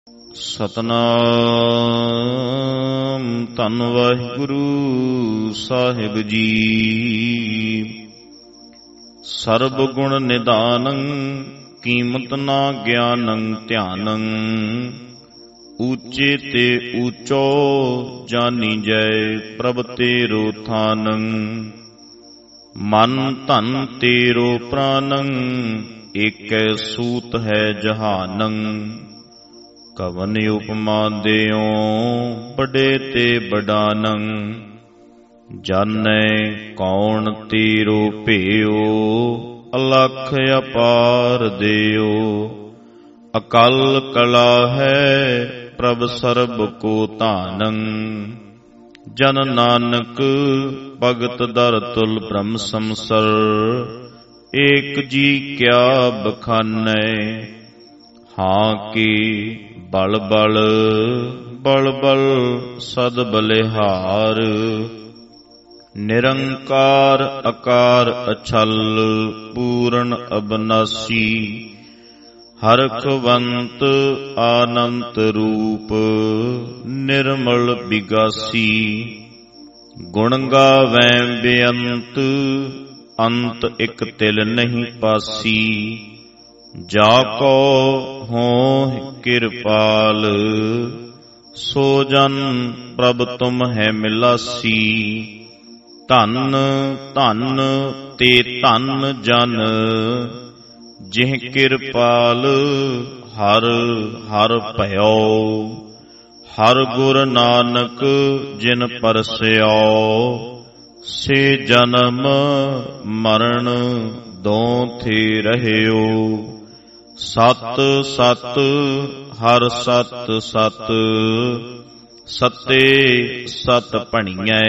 ਸਤਨਾਮ ਧੰਨ ਵਾਹਿਗੁਰੂ ਸਾਹਿਬ ਜੀ। ਸਰਬ ਗੁਣ ਨਿਧਾਨੰ ਕੀਮਤ ਨਾ ਗਿਆਨੰ ਧਿਆਨੰ। ਊਚੇ ਤੇ ਊਚੋ ਜਾਨੀਜੈ ਪ੍ਰਭ ਤੇਰੋ ਥਾਨੰ। ਮਨ ਧਨ ਤੇਰੋ ਪ੍ਰਾਨੰ ਏਕੈ ਸੂਤ ਹੈ ਜਹਾਨੰ। ਕਵਨ ਉਪਮਾ ਦਿਓ ਬੜੇ ਤੇ ਬਡਾਨੰ। ਜਾਣੈ ਕੌਣ ਤੇਰੋ ਭੇਓ ਅਲਖ ਅਪਾਰ ਦਿਓ। ਅਕਲ ਕਲਾ ਹੈ ਪ੍ਰਭ ਸਰਬ ਕੋ ਧਾਨੰ। ਜਨ ਨਾਨਕ ਭਗਤ ਦਰ ਤੁਲ ਬ੍ਰਹਮ ਸੰਸਰ। ਏਕ ਜੀ ਕਿਆ ਬਖਾਨੈ ਹਾਂ ਕੀ ਬਲ ਬਲ ਬਲ ਬਲ ਸਦ ਬਲਿਹਾਰ। ਨਿਰੰਕਾਰ ਅਕਾਰ ਅਛਲ ਪੂਰਨ ਅਬਨਾਸੀ। ਹਰਖਵੰਤ ਆਨੰਤ ਰੂਪ ਨਿਰਮਲ ਬਿਗਾਸੀ। ਗੁਣ ਗਾਵੈ ਬੇਅੰਤ ਅੰਤ ਇਕ ਤਿਲ ਨਹੀਂ ਪਾਸੀ। ਜਾ ਕੋ ਹੋਂ ਕਿਰਪਾਲ ਸੋ ਜਨ ਪ੍ਰਭ ਤੁਮ ਹੈ ਮਿਲਾਸੀ। ਧੰਨ ਧੰਨ ਤੇ ਧੰਨ ਜਨ ਜਿਹ ਕਿਰਪਾਲ ਹਰ ਹਰ ਭਇਓ। ਹਰ ਗੁਰ ਨਾਨਕ ਜਿਨ ਪਰਸਿਓ। ਸੇ ਜਨਮ ਮਰਨ ਦੋਂ ਥੇ ਰਹਿਓ। ਸਤ ਸਤ ਹਰ ਸਤ ਸਤ ਸਤੇ ਸਤ ਭਣੀਐ।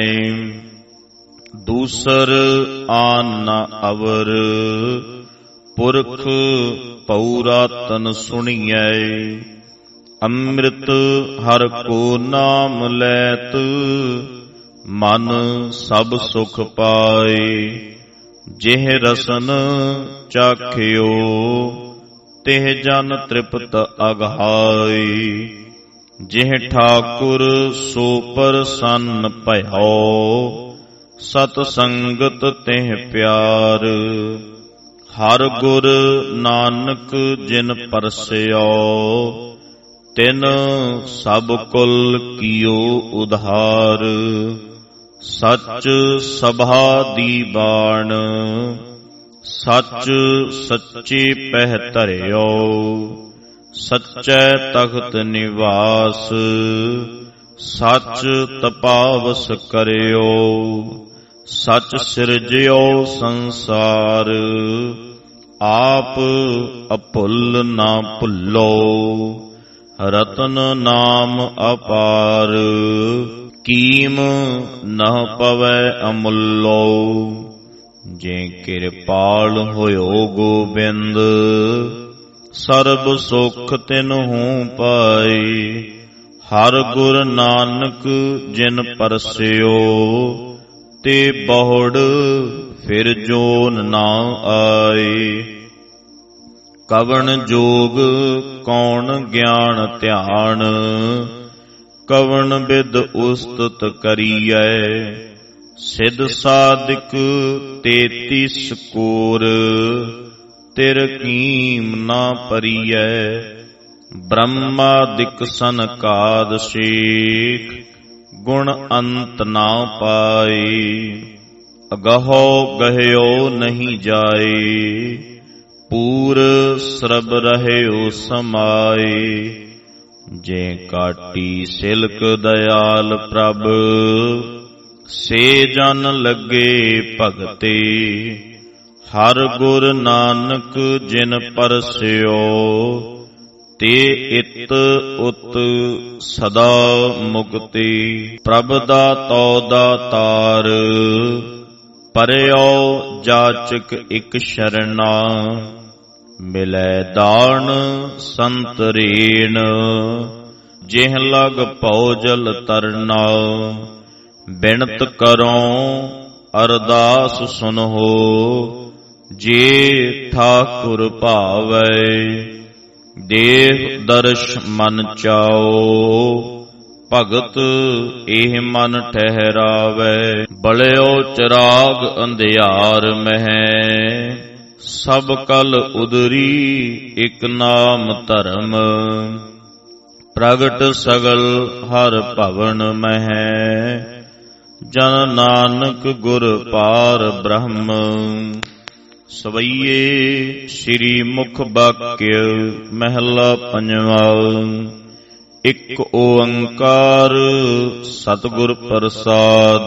ਦੂਸਰ ਆਨ ਨ ਅਵਰ ਪੁਰਖ ਪਉ ਰਾਤਨ ਸੁਣੀਐ। ਅੰਮ੍ਰਿਤ ਹਰ ਕੋ ਨਾਮ ਲੈਤ ਮਨ ਸਭ ਸੁਖ ਪਾਏ। ਜਿਹ ਰਸਨ ਚਾਖਿਓ ਤਿਹ ਜਨ ਤ੍ਰਿਪਤ ਅਗਾਏ। ਜਿਹ ਠਾਕੁਰ ਸੋ ਪ੍ਰਸੰਨ ਭਇਓ ਸਤ ਸੰਗਤ ਤਿਹ ਪਿਆਰ। ਹਰ ਗੁਰ ਨਾਨਕ ਜਿਨ ਪਰਸਿਓ ਤਿਨ ਸਭ ਕੁਲ ਕੀਓ ਉਧਾਰ। ਸੱਚ ਸਭਾ ਦੀ ਬਾਣ ਸੱਚ ਸੱਚੇ ਪਹਿ ਧਰਿਓ। ਸੱਚੈ ਤਖਤ ਨਿਵਾਸ ਸੱਚ ਤਪਾਵਸ ਕਰਿਓ। ਸੱਚ ਸਿਰਜਿਓ ਸੰਸਾਰ ਆਪ ਅਭੁੱਲ ਨਾ ਭੁੱਲੋ। ਰਤਨ ਨਾਮ ਅਪਾਰ ਕੀਮ ਨ ਪਵੈ ਅਮੁੱਲੋ। ਜੇ ਕਿਰਪਾਲ ਹੋਇਓ ਗੋਬਿੰਦ ਸਰਬ ਸੁਖ ਤਿਨਹੂ ਪਾਏ। ਹਰ ਗੁਰ ਨਾਨਕ ਜਿਨ ਪਰਸਿਓ ਤੇ ਬਹੁੜ ਫਿਰ ਜੋਨ ਨਾ ਆਏ। ਕਵਣ ਜੋਗ ਕੌਣ ਗਿਆਨ ਧਿਆਨ ਕਵਣ ਬਿਦ ਉਸਤਤ ਕਰੀਐ। ਸਿਧ ਸਾਧਿਕ 33 ਕੋਰ ਤਿਰ ਕੀਮ ਨਾ ਪਰੀਐ। ਬ੍ਰਹਮਾਦਿਕ ਸਨਕਾਦ ਸ਼ੇਖ ਗੁਣ ਅੰਤ ਨਾ ਪਾਏ। ਅਗਾਹੋ ਗਹਿਓ ਨਹੀਂ ਜਾਏ ਪੂਰ ਸਰਬ ਰਹਿਓ ਸਮਾਏ। ਜੇ ਕਾਟੀ ਸਿਲਕ ਦਇਆਲ ਪ੍ਰਭ ਸੇ ਜਨ ਲੱਗੇ ਭਗਤੇ। ਹਰ ਗੁਰ ਨਾਨਕ ਜਿਨ ਪਰਸਿਓ ਤੇ ਇਤ ਉਤ ਸਦਾ ਮੁਕਤੀ। ਪ੍ਰਭ ਦਾਤੋ ਦਾਤਾਰ ਪਰਿਓ ਜਾਚਕ ਇਕ ਸ਼ਰਣਾ। ਮਿਲੈ ਦਾਨ ਸੰਤਰੇਣ ਜਿਹ ਲਗ ਭਉ ਜਲ ਤਰਨਾ। ਬਿਨਤ ਕਰੋ ਅਰਦਾਸ ਸੁਨਹੁ ਜੇ ਠਾਕੁਰ ਭਾਵੈ। ਦੇਹ ਦਰਸ਼ ਮਨ ਚਾਓ, ਭਗਤ ਇਹ ਮਨ ਠਹਿਰਾਵੈ। ਬਲਿਓ ਚਿਰਾਗ ਅੰਧਿਆਰ ਮਹਿ, ਸਭ ਕਲ ਉਦਰੀ ਇਕ ਨਾਮ ਧਰਮ। ਪ੍ਰਗਟ ਸਗਲ ਹਰ ਭਵਨ ਮਹਿ, ਜਨ ਨਾਨਕ ਗੁਰ ਪਾਰ ਬ੍ਰਹਮ। ਸਵਈਏ ਸ੍ਰੀ ਮੁਖ ਵਾਕਿਆ ਮਹਿਲਾ ਪੰਜਵਾ। ਇਕ ਓੰਕਾਰ ਸਤਿਗੁਰ ਪ੍ਰਸਾਦ,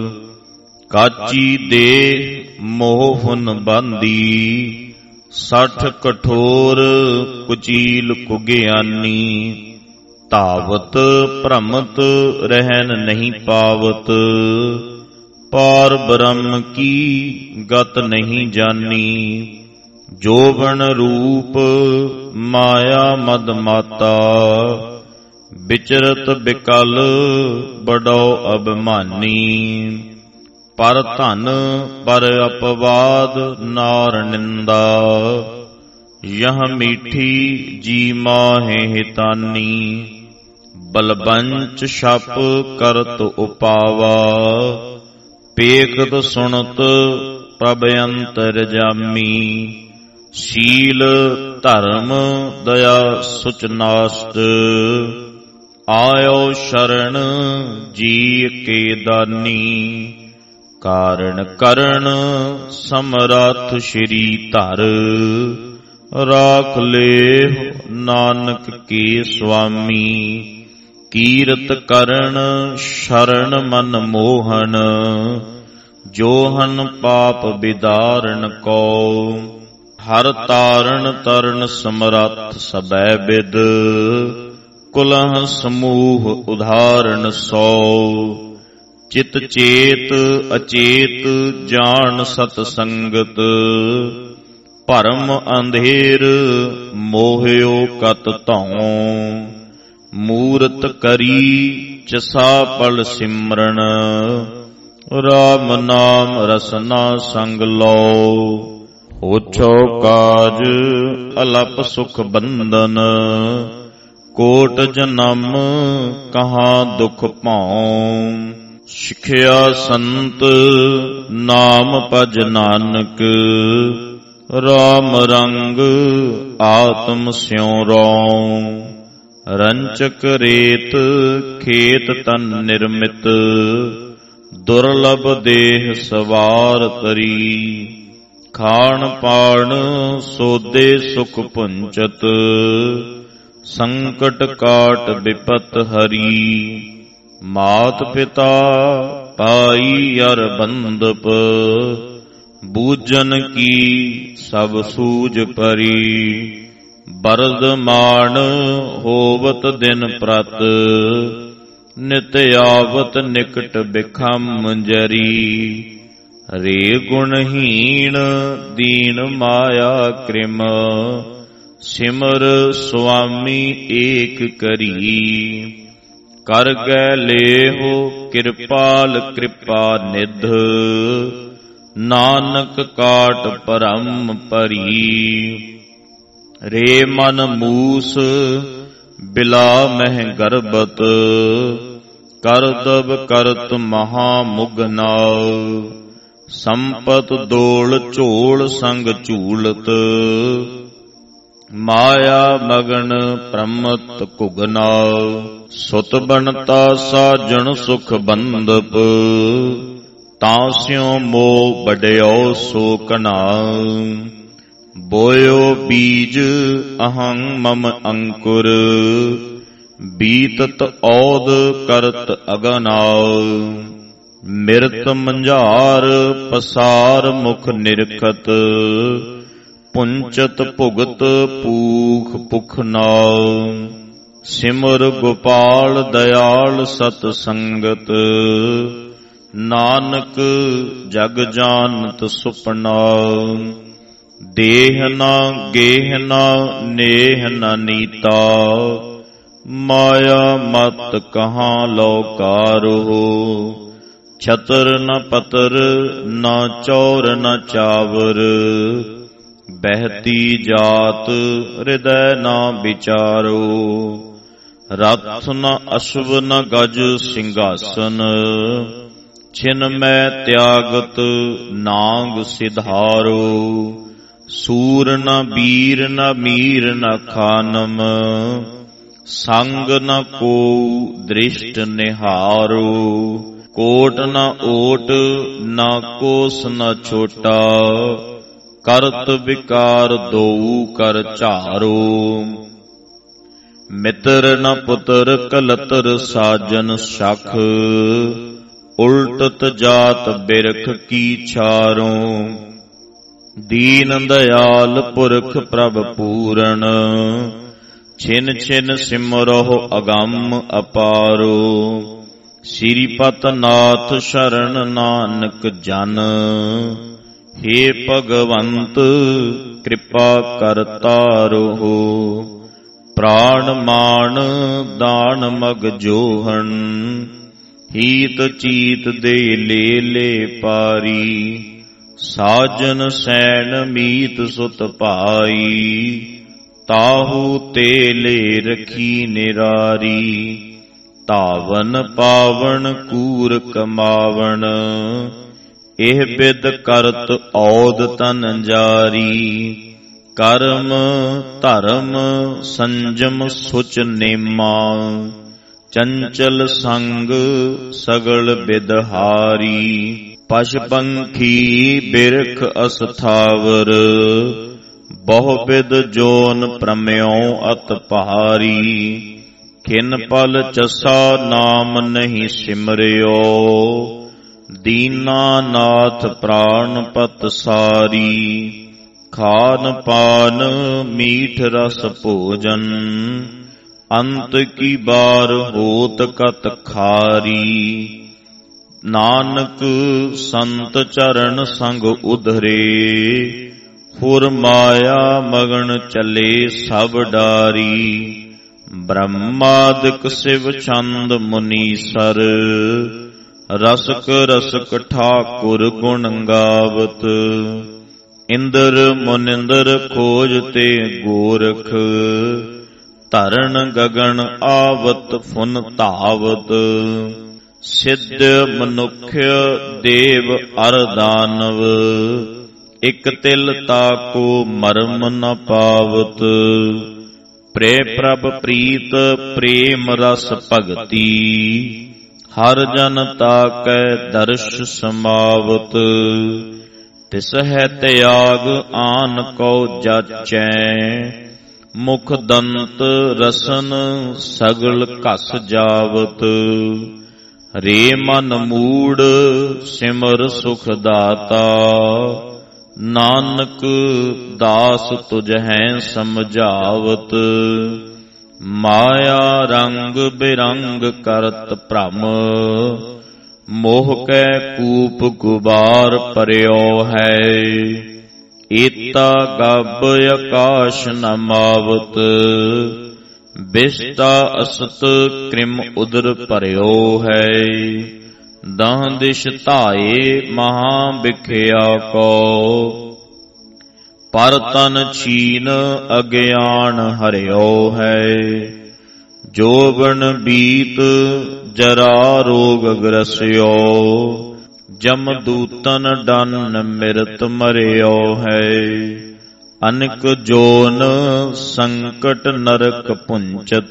ਕਾਚੀ ਦੇਹ ਮੋਹਨ ਬਾਂਦੀ। 60 ਕਠੋਰ ਕੁਚੀਲ ਕੁਗਿਆਨੀ, ਧਾਵਤ ਭ੍ਰਮਤ ਰਹਿਨ ਨਹੀਂ ਪਾਵਤ। ਪਾਰ ਬ੍ਰਹਮ ਕੀ ਗਤ ਨਹੀਂ ਜਾਨੀ, ਜੋਬਨ ਰੂਪ ਮਾਇਆ ਮਦ ਮਾਤਾ। ਵਿਚਰਤ ਬਿਕਲ ਬੜੋ ਅਭਿਮਾਨੀ, ਪਰ ਧਨ ਪਰ ਅਪਵਾਦ ਨਾਰ ਨਿੰਦਾ। ਯਹ ਮੀਠੀ ਜੀ ਮਾਹੇ ਹਿਤਾਨੀ, ਬਲਬੰਚ ਛਪ ਕਰਤ ਉਪਾਵਾ। ਪੇਖਤ ਸੁਣਤ ਪ੍ਰਭ ਅੰਤਰ ਜਾਮੀ, ਸ਼ੀਲ ਧਰਮ ਦਇਆ ਸੁਚ ਨਾਸਟ। ਆਇਓ ਸ਼ਰਨ ਜੀ ਕੇ ਦਾਨੀ, ਕਾਰਣ ਕਰਨ ਸਮਰੱਥ ਸ਼੍ਰੀ ਧਰ। ਰਾਖ ਲੇਹੁ ਨਾਨਕ ਕੇ ਸੁਆਮੀ, ਕੀਰਤ ਕਰਨ ਸ਼ਰਨ ਮਨ ਮੋਹਨ। ਜੋਹਨ ਪਾਪ ਬਿਦਾਰਨ ਕੋ, ਹਰ ਤਾਰਨ ਤਰਨ ਸਮਰੱਥ ਸਬੈ ਬਿਦ। ਕੁਲਹ ਸਮੂਹ ਉਧਾਰਨ ਸੋ, ਚਿਤ ਚੇਤ ਅਚੇਤ ਜਾਣ ਸਤ ਸੰਗਤ। ਭਰਮ ਅੰਧੇਰ ਮੋਹਿਓ ਕਤ ਧਉ, ਮੂਰਤ ਕਰੀ ਚਸਾ ਪਲ ਸਿਮਰਨ। ਰਾਮ ਨਾਮ ਰਸਨਾ ਸੰਗ ਲਓ, ਹੋਛੋ ਕਾਜ ਅਲਪ ਸੁਖ ਬੰਦਨ। ਕੋਟ ਜਨਮ ਕਹਾਂ ਦੁਖ ਭਾਉ, ਸਿਖਿਆ ਸੰਤ ਨਾਮ ਭਜ ਨਾਨਕ। ਰਾਮ ਰੰਗ ਆਤਮ ਸਿਉ ਰਉ, ਰੰਚਕ ਰੇਤ ਖੇਤ ਤਨ ਨਿਰਮਿਤ। ਦੁਰਲਭ ਦੇਹ ਸਵਾਰ ਤਰੀ, ਖਾਣ ਪਾਣ ਸੋਦੇ ਸੁਖ ਪੁੰਚਤ। ਸੰਕਟ ਕਾਟ ਬਿਪਤ ਹਰੀ, ਮਾਤ ਪਿਤਾ ਪਾਈ ਅਰ ਬੰਦਪ। ਬੂਝਨ ਕੀ ਸਭ ਸੂਝ ਪਰੀ, ਬਰਦਮਾਨ ਹੋਵਤ ਦਿਨ ਪ੍ਰਤ। ਨਿਤ ਆਵਤ ਨਿਕਟ ਬਿਖਮ ਜਰੀ, ਰੇ ਗੁਣਹੀਣ ਦੀਨ ਮਾਇਆ ਕ੍ਰਿਮ। ਸਿਮਰ ਸੁਆਮੀ ਏਕ ਕਰੀ, ਕਰ ਗੈ ਲੇਹੁ ਕਿਰਪਾਲ ਕਿਰਪਾ ਨਿਧ। ਨਾਨਕ ਕਾਟ ਭਰਮ ਭਰੀ, ਰੇ ਮਨ ਮੂਸ ਬਿਲਾ ਮਹਿ ਗਰਬਤ। ਕਰਦਬ ਕਰਤ ਮਹਾ ਮੁਗਨਾ, ਸੰਪਤ ਦੋਲ ਝੋਲ ਸੰਗ ਝੂਲਤ। ਮਾਇਆ ਮਗਨ ਪ੍ਰਮਤ ਘੁਗਨਾ, ਸੁਤ ਬਣਤਾ ਸਾਜਣ ਸੁਖ ਬੰਦਪ। ਤਾਂ ਸਿਉ ਮੋਹ ਬਡਿਓ ਸੋ ਕਨਾ, ਬੋਇਓ ਬੀਜ ਅਹੰ ਮਮ ਅੰਕੁਰ। ਬੀਤਤ ਔਦ ਕਰਤ ਅਗਨਾ, ਮਿਰਤ ਮੰਝਾਰ ਪਸਾਰ ਮੁਖ ਨਿਰਖਤ। ਪੁੰਚਤ ਭੁਗਤ ਪੂਖ ਪੁਖ ਨਾਉ, ਸਿਮਰ ਗੋਪਾਲ ਦਇਆਲ ਸਤ ਸੰਗਤ। ਨਾਨਕ ਜਗ ਜਾਨਤ ਸੁਪਨਾ, ਦੇਹ ਨਾ ਗੇਹ ਨਾ ਨੇਹ ਨਾ ਨੀਤਾ। ਮਾਇਆ ਮਤ ਕਹਾਂ ਲੋਕਾਰੋ, ਛਤਰ ਨ ਪਤਰ ਨਾ ਚੌਰ ਨ ਚਾਵਰ। ਬਹਿਤੀ ਜਾਤ ਹਿਰਦੈ ਨਾ ਵਿਚਾਰੋ। ਰਥ ਨ ਅਸ਼ਵ ਨ ਗਜ ਸਿੰਘਾਸਨ, ਛਿਨ ਮੈਂ ਤਿਆਗਤ ਨਾਂਗ ਸਿਧਾਰੋ। ਸੂਰ ਨ ਬੀਰ ਨ ਮੀਰ ਨ ਖਾਨਮ, ਸੰਗ ਨ ਕੋ ਦ੍ਰਿਸ਼ਟ ਨਿਹਾਰੋ। ਕੋਟ ਨ ਓਟ ਨ ਕੋਸ ਨ ਛੋਟਾ, ਕਰਤ ਵਿਕਾਰ ਦੋਊ ਕਰ ਝਾਰੋ। ਮਿੱਤਰ ਨ ਪੁੱਤਰ ਕਲਤਰ ਸਾਜਨ ਸਖ, ਉਲਟਤ ਜਾਤ ਬਿਰਖ ਕੀ ਛਾਰੋ। ਦੀਨ ਦਇਆਲ ਪੁਰਖ ਪ੍ਰਭ ਪੂਰਨ, ਛਿਨ ਛਿਨ ਸਿਮਰਹੁ ਅਗੰਮ ਅਪਾਰੋ। ਸ੍ਰੀਪਤ ਨਾਥ ਸ਼ਰਨ ਨਾਨਕ ਜਨ, ਹੇ ਭਗਵੰਤ ਕਿਰਪਾ ਕਰ ਤਾਰੋ। ਪ੍ਰਾਣ ਮਾਨ ਦਾਨ ਮਗ ਜੋਹਣ, ਹੀਤ ਚੀਤ ਦੇ ਲੇ ਲੇ ਪਾਰੀ। ਸਾਜਨ ਸੈਣ ਮੀਤ ਸੁਤ ਭਾਈ, ਤਾਹੂ ਤੇ ਲੈ ਰਖੀ ਨਿਰਾਰੀ। ਧਾਵਨ ਪਾਵਨ ਕੂਰ ਕਮਾਵਣ, ਇਹ ਬਿਦ ਕਰਤ ਔਦ ਤਨ ਜਾਰੀ। ਕਰਮ ਧਰਮ ਸੰਜਮ ਸੁਚ ਨੇਮਾ, ਚੰਚਲ ਸੰਗ ਸਗਲ ਬਿਦਹਾਰੀ। ਪਸ਼ ਪੰਖੀ ਬਿਰਖ ਅਸਥਾਵਰ, ਬਹੁ ਬਿਦ ਜੋਨ ਪ੍ਰਮਿਉ ਅਤ ਭਾਰੀ। ਖਿਨ ਪਲ ਚਸਾ ਨਾਮ ਨਹੀਂ ਸਿਮਰਿਓ, ਦੀਨਾ ਨਾਥ ਪ੍ਰਾਨ ਪਤ ਸਾਰੀ। ਖਾਨ ਪਾਨ ਮੀਠ ਰਸ ਭੋਜਨ, ਅੰਤ ਕੀ ਬਾਰ ਹੋਤ ਕਤ ਖਾਰੀ। ਨਾਨਕ ਸੰਤ ਚਰਨ ਸੰਗ ਉਧਰੇ, ਹੁਰ ਮਾਇਆ ਮਗਨ ਚਲੇ ਸਭ ਡਾਰੀ। ਬ੍ਰਹਮਾਦਿਕ ਸਿਵ ਛੰਦ ਮੁਨੀਸਰ, ਰਸਕ ਰਸਕ ਠਾਕੁਰ ਗੁਣ ਗਾਵਤ। ਇੰਦਰ ਮੁਨਿੰਦਰ ਖੋਜ ਤੇ ਗੋਰਖ, ਧਰਨ ਗਗਨ ਆਵਤ ਫੁਨ ਧਾਵਤ। ਸਿੱਧ ਮਨੁੱਖ ਦੇਵ ਅਰ ਦਾਨਵ, ਇਕ ਤਿਲ ਤਾਕੋ ਮਰਮ ਨ ਪਾਵਤ। ਪ੍ਰੇ ਪ੍ਰਭ ਪ੍ਰੀਤ ਪ੍ਰੇਮ ਰਸ ਭਗਤੀ, ਹਰ ਜਨ ਤਾਕੈ ਦਰਸ਼ ਸਮਾਵਤ। ਤਿਸ ਹੈ ਤਿਆਗ ਆਨ ਕੋ ਜਾਚੈ, ਮੁਖ ਦੰਤ ਰਸਨ ਸਗਲ ਘਸ ਜਾਵਤ। ਰੇ ਮਨ ਮੂੜ ਸਿਮਰ ਸੁਖ ਦਾਤਾ, ਨਾਨਕ ਦਾਸ ਤੁਝਹਿ ਸਮਝਾਵਤ। ਮਾਇਆ ਰੰਗ ਬਿਰੰਗ ਕਰਤ ਭ੍ਰਮ, ਮੋਹ ਕੈ ਕੂਪ ਗੁਬਾਰ ਭਰਿਓ ਹੈ। ਏਤਾ ਗਬ ਆਕਾਸ਼ ਨ ਮਾਵਤ, ਬਿਸਤਾ ਅਸਤ ਕ੍ਰਿਮ ਉਦਰ ਭਰਿਓ ਹੈ। ਦਹ ਦਿਸ਼ ਧਾਏ ਮਹਾ ਬਿਖਿਆ ਕੋ, ਪਰ ਤਨ ਛੀਨ ਅਗਿਆਨ ਹਰਿਓ ਹੈ। ਜੋਬਨ ਬੀਤ ਜਰਾ ਰੋਗ ਗ੍ਰਸਿਓ, ਜਮਦੂਤਨ ਡਨ ਮਿਰਤ ਮਰਿਓ ਹੈ। ਅਨਕ ਜੋਨ ਸੰਕਟ ਨਰਕ ਪੁੰਚਤ,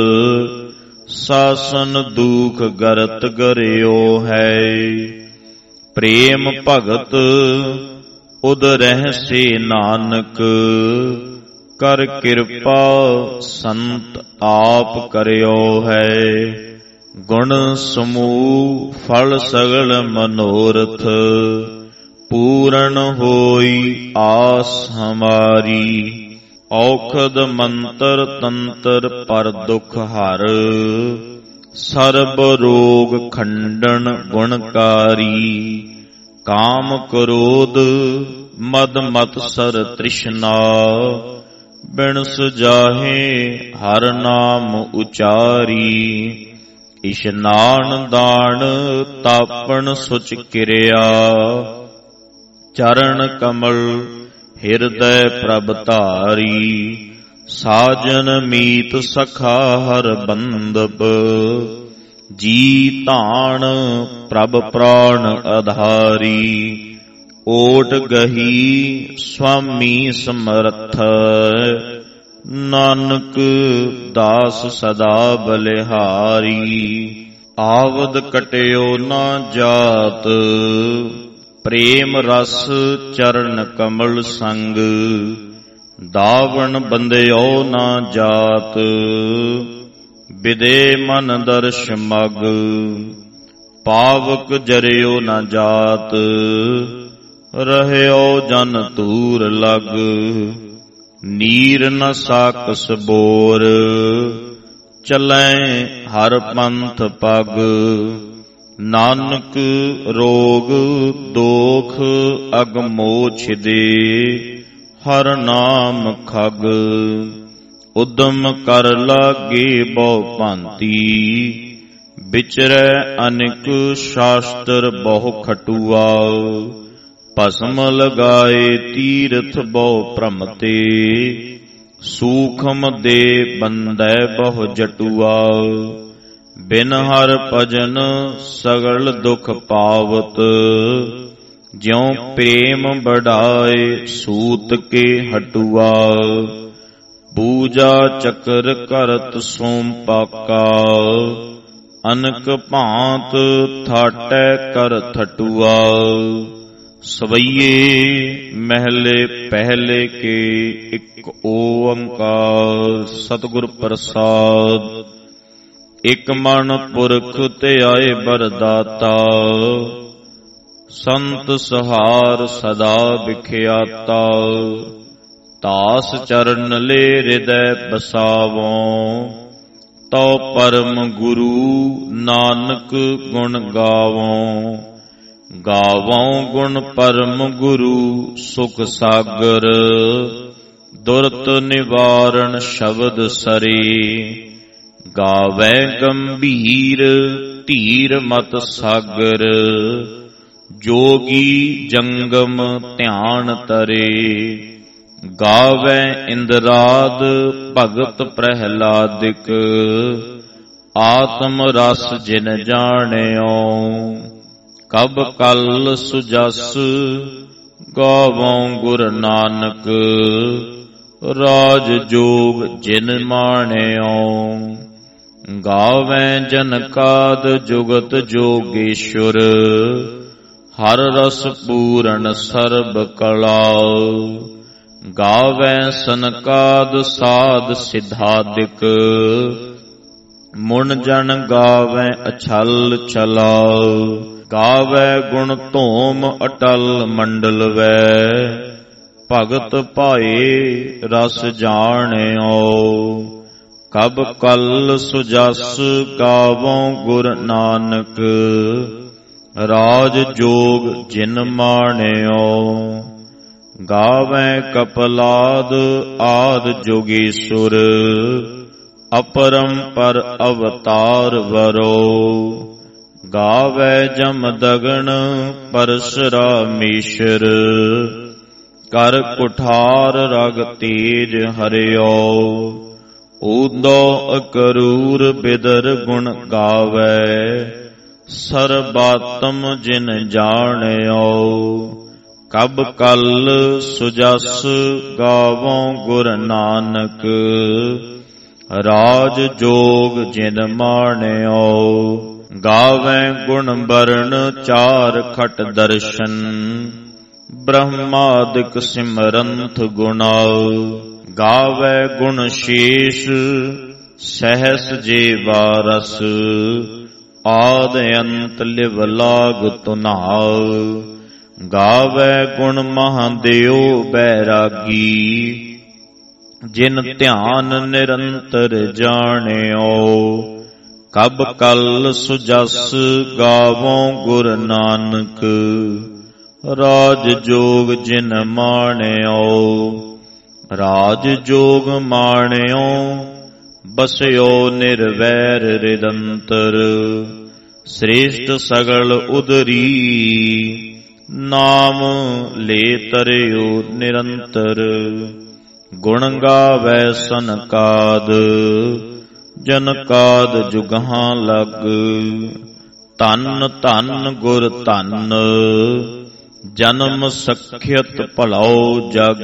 ਸਾਸਨ ਦੂਖ ਗਰਤ ਗਰਿਓ ਹੈ। ਪ੍ਰੇਮ ਭਗਤ ਉਦ ਰਹਿ ਨਾਨਕ, ਕਰ ਕਿਰਪਾ ਸੰਤ ਆਪ ਕਰਿਓ ਹੈ। ਗੁਣ ਸਮੂਹ ਫਲ ਸਗਲ ਮਨੋਰਥ, ਪੂਰਨ ਹੋਈ ਆਸ ਹਮਾਰੀ। ਔਖਦ ਮੰਤਰ ਤੰਤਰ ਪਰ ਦੁਖ ਹਰ, ਸਰਬ ਰੋਗ ਖੰਡਨ ਗੁਣਕਾਰੀ। ਕਾਮ ਕ੍ਰੋਧ ਮਦ ਮਤਸਰ ਤ੍ਰਿਸ਼ਨਾ, ਬਿਨ ਸੁਜਾਹੇ ਹਰ ਨਾਮ ਉਚਾਰੀ। ਇਸ਼ਨਾਨ ਦਾਨ ਤਾਪਣ ਸੁਚ ਕਿਰਿਆ, ਚਰਨ ਕਮਲ ਹਿਰਦੈ ਪ੍ਰਭ ਧਾਰੀ। ਸਾਜਨ ਮੀਤ ਸਖਾ ਹਰ ਬੰਦਪ, ਜੀ ਧਾਨ ਪ੍ਰਭ ਪ੍ਰਾਣ ਆਧਾਰੀ। ਓਟ ਗਹੀ ਸੁਆਮੀ ਸਮਰਥ, ਨਾਨਕ ਦਾਸ ਸਦਾ ਬਲਿਹਾਰੀ। ਆਵਦ ਕਟਿਓ ਨਾ ਜਾਤ, ਪ੍ਰੇਮ ਰਸ ਚਰਨ ਕਮਲ ਸੰਗ। ਦਾਵਣ ਬੰਦਿਓ ਨਾ ਜਾਤ, ਬਿਦੇ ਮਨ ਦਰਸ਼ ਮਗ। ਪਾਵਕ ਜਰਿਓ ਨਾ ਜਾਤ, ਰਹਿਓ ਜਨ ਧੂਰ ਲਗ। ਨੀਰ ਨ ਸਾਕਸ ਬੋਰ, ਚਲੈ ਹਰ ਪੰਥ ਪਗ। ਨਾਨਕ ਰੋਗ ਦੋਖ ਅਗਮੋਛ ਦੇ, ਹਰ ਨਾਮ ਖਗ। ਉਦਮ ਕਰ ਲਾਗੇ ਬਹੁ ਭਾਂਤੀ, ਵਿਚਰੈ ਅਨੇਕ ਸ਼ਾਸਤਰ ਬਹੁ ਖਟੂਆ। ਭਸਮ ਲਗਾਏ ਤੀਰਥ ਬਹੁ ਭ੍ਰਮ ਤੇ, ਸੂਖਮ ਦੇ ਬੰਦੈ ਬਹੁ ਜਟੂਆ। ਬਿਨ ਹਰ ਭਜਨ ਸਗਲ ਦੁਖ ਪਾਵਤ, ਜਿਉ ਪ੍ਰੇਮ ਬੜਾਏ ਸੂਤ ਕੇ ਹਟੂਆ। ਪੂਜਾ ਚੱਕਰ ਕਰਤ ਸੋਮ ਪਾਕਾ, ਅਨਕ ਭਾਂਤ ਥਾਟੈ ਕਰ ਥਟੂਆ। ਸਵਈਏ ਮਹਿਲੇ ਪਹਿਲੇ ਕੇ, ਇਕ ਓੰਕਾਰ ਸਤਿਗੁਰ ਪ੍ਰਸਾਦ। ਇਕ ਮਨ ਪੁਰਖ ਧਿਆਏ ਬਰਦਾਤਾ, ਸੰਤ ਸਹਾਰ ਸਦਾ ਵਿਖਿਆਤਾ। ਤਾਸ ਚਰਨ ਲੈ ਹਿਰਦੈ ਬਸਾਵੋਂ, ਤਉ ਪਰਮ ਗੁਰੂ ਨਾਨਕ ਗੁਣ ਗਾਵੋਂ। ਗਾਵੋਂ ਗੁਣ ਪਰਮ ਗੁਰੂ ਸੁਖ ਸਾਗਰ, ਦੁਰਤ ਨਿਵਾਰਣ ਸ਼ਬਦ ਸਰੇ। ਗਾਵੈ ਗੰਭੀਰ ਧੀਰ ਮਤ ਸਾਗਰ, ਜੋਗੀ ਜੰਗਮ ਧਿਆਨ ਤਰੇ। ਗਾਵੈ ਇੰਦਰਾਦ ਭਗਤ ਪ੍ਰਹਿਲਾਦਿਕ, ਆਤਮ ਰਸ ਜਿਨ ਜਾਣਿਓ। ਕਬ ਕਲ ਸੁਜਸ ਗਾਵੋਂ ਗੁਰ ਨਾਨਕ, ਰਾਜ ਜੋਗ ਜਿਨ ਮਾਣਿਓ। ਗਾਵੈ ਜਨਕਾਦ ਜੁਗਤ ਜੋਗੇਸ਼ਵਰ, ਹਰ ਰਸ ਪੂਰਨ ਸਰਬ ਕਲਾ। ਗਾਵੈ ਸਨਕਾਦ ਸਾਧ ਸਿਧਾਦਿਕ, ਮੁਨ ਜਨ ਗਾਵੈ ਅਛਲ ਚਲਾਉ। ਗਾਵੈ ਗੁਣ ਧੂਮ ਅਟਲ ਮੰਡਲ ਵੈ, ਭਗਤ ਭਾਏ ਰਸ ਜਾਣਿਓ। ਕਬ ਕਲ ਸੁਜਸ ਗਾਵੋਂ ਗੁਰ ਨਾਨਕ, ਰਾਜ ਜੋਗ ਜਿਨ ਮਾਣਿਓ। ਗਾਵੈ ਕਪਲਾਦ ਆਦ ਜੋਗੇਸ਼ਵਰ, ਅਪਰੰਪਰ ਅਵਤਾਰ ਵਰੋ। ਗਾਵੈ ਜਮਦਗਨ ਪਰਸ਼ਰਾਮੇਸ਼ਰ, ਕਰ ਕੁਠਾਰ ਰਗ ਤੇਜ ਹਰਿਓ। ਊਦੋ ਅਕਰੂਰ ਬਿਦਰ ਗੁਣ ਗਾਵੈ, ਸਰਬਾਤਮ ਜਿਨ ਜਾਣਿਓ। ਕਬ ਕਲ ਸੁਜਸ ਗਾਵੋਂ ਗੁਰ ਨਾਨਕ, ਰਾਜ ਜੋਗ ਜਿਨ ਮਾਣਿਓ। ਗਾਵੈ ਗੁਣ ਬਰਨ ਚਾਰ ਖਟ ਦਰਸ਼ਨ, ਬ੍ਰਹਮਾਦਿਕ ਸਿਮਰੰਥ ਗੁਣਾਉ। ਗਾਵੈ ਗੁਣ ਸ਼ੇਸ਼ ਸਹਸ ਜੀਵਾ ਰਸ, ਆਦ ਅੰਤ ਲਿਵ ਲਾਗ ਤੁਨਾਉ। ਗਾਵੈ ਗੁਣ ਮਹਾਦੇਉ ਬੈਰਾਗੀ, ਜਿਨ ਧਿਆਨ ਨਿਰੰਤਰ ਜਾਣਿਓ। ਕਬ ਕਲ ਸੁਜਸ ਗਾਵੋਂ ਗੁਰ ਨਾਨਕ, ਰਾਜ ਜੋਗ ਜਿਨ ਮਾਣਿਓ। ਰਾਜ ਜੋਗ ਮਾਣਿਓ, ਬਸਿਓ ਨਿਰਵੈਰ ਰਿਦੰਤਰ। ਸ੍ਰੇਸ਼ਟ ਸਗਲ ਉਦਰੀ, ਨਾਮ ਲੈ ਤਰਿਓ ਨਿਰੰਤਰ। ਗੁਣ ਗਾਵੈ ਸਨਕਾਦ ਜਨਕਾਦ ਜੁਗਹਾਂ ਲਗ। ਧੰਨ ਧੰਨ ਗੁਰ ਧੰਨ ਜਨਮ ਸਖਿਅਤ ਭਲਉ ਜਗ।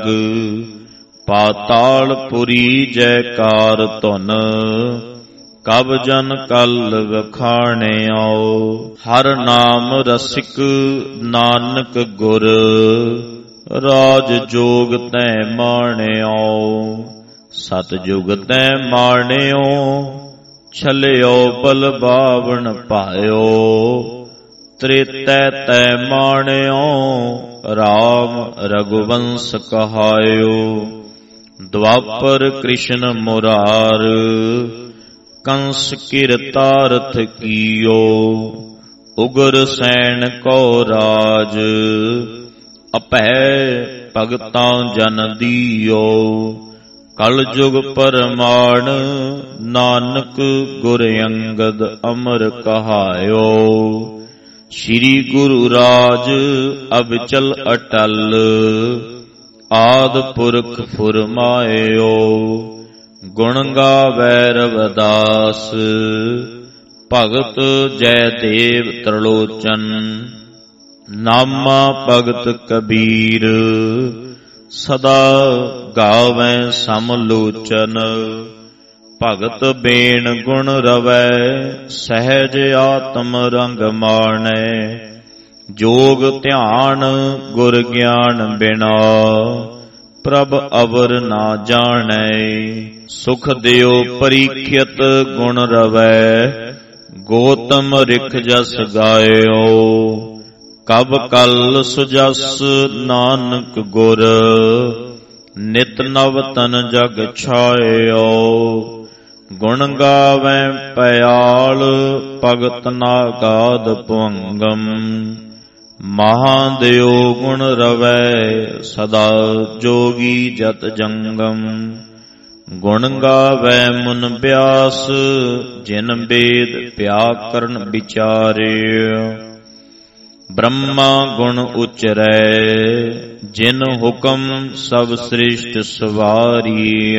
ਪਾਤਾਲ ਪੁਰੀ ਜੈਕਾਰ ਧੁਨ ਕਬ ਜਨ ਕਲ ਵਖਾਣਿਓ। ਹਰ ਨਾਮ ਰਸਿਕ ਨਾਨਕ ਗੁਰ ਰਾਜ ਜੋਗ ਤੈ ਮਾਣਿਓ। ਸਤ ਜੁਗ ਤੈ ਮਾਣਿਓ ਛਲਿਓ ਬਲ ਬਾਵਨ ਪਾਇਓ। ਤ੍ਰੇਤੈ ਤੈ ਮਾਣਿਓ ਰਾਮ ਰਘੁਵੰਸ ਕਹਾਇਓ। ਦੁਆਪਰ ਕ੍ਰਿਸ਼ਨ ਮੁਰਾਰ ਕੰਸ ਕਿਰਤਾਰਥ ਕੀਓ। ਉਗਰ ਸੈਨ ਕੋ ਰਾਜ ਅਭੈ ਭਗਤਾਂ ਜਨ ਦੀਓ। ਕਲ ਯੁਗ ਪਰਮਾਣ ਨਾਨਕ ਗੁਰ ਅੰਗਦ ਅਮਰ ਕਹਾਇਓ। ਸ੍ਰੀ ਗੁਰੂ ਰਾਜ ਅਬਚਲ ਅਟਲ ਆਦ ਪੁਰਖ ਫੁਰਮਾਇਓ। ਗੁਣ ਗਾਵੈ ਰਵਿਦਾਸ ਭਗਤ ਜੈ ਦੇਵ ਤਰਲੋਚਨ। ਨਾਮਾ ਭਗਤ ਕਬੀਰ ਸਦਾ ਗਾਵੈ ਸਮਲੋਚਨ। ਭਗਤ ਬੇਣ ਗੁਣ ਰਵੈ ਸਹਿਜ ਆਤਮ ਰੰਗ ਮਾਣੈ। ਜੋਗ ਧਿਆਨ ਗੁਰ ਗਿਆਨ ਬਿਨਾ ਪ੍ਰਭ ਅਵਰ ਨਾ ਜਾਣੈ। ਸੁਖ ਦਿਓ ਪਰੀਖਿਅਤ ਗੁਣ ਰਵੈ ਗੋਤਮ ਰਿਖ ਜਸ ਗਾਇਓ। ਕਬ ਕਲ ਸੁਜਸ ਨਾਨਕ ਗੁਰ ਨਿਤ ਨਵ ਤਨ ਜਗ ਛਾਇਓ। ਗੁਣ ਗਾਵੈ ਪਿਆਲ ਭਗਤ ਨਾਗਾਦ ਭੁੰਗਮ। ਮਹਾਦੇਓ ਗੁਣ ਰਵੈ ਸਦਾ ਜੋਗੀ ਜਤ ਜੰਗਮ। ਗੁਣ ਗਾਵੈ ਮੁਨ ਬਿਆਸ ਜਿਨ ਬੇਦ ਪਿਆਕਰਨ ਵਿਚਾਰਿ। ਬ੍ਰਹਮਾ ਗੁਣ ਉਚਰੈ ਜਿਨ ਹੁਕਮ ਸਭ ਸ੍ਰਿਸ਼ਟ ਸਵਾਰੀ।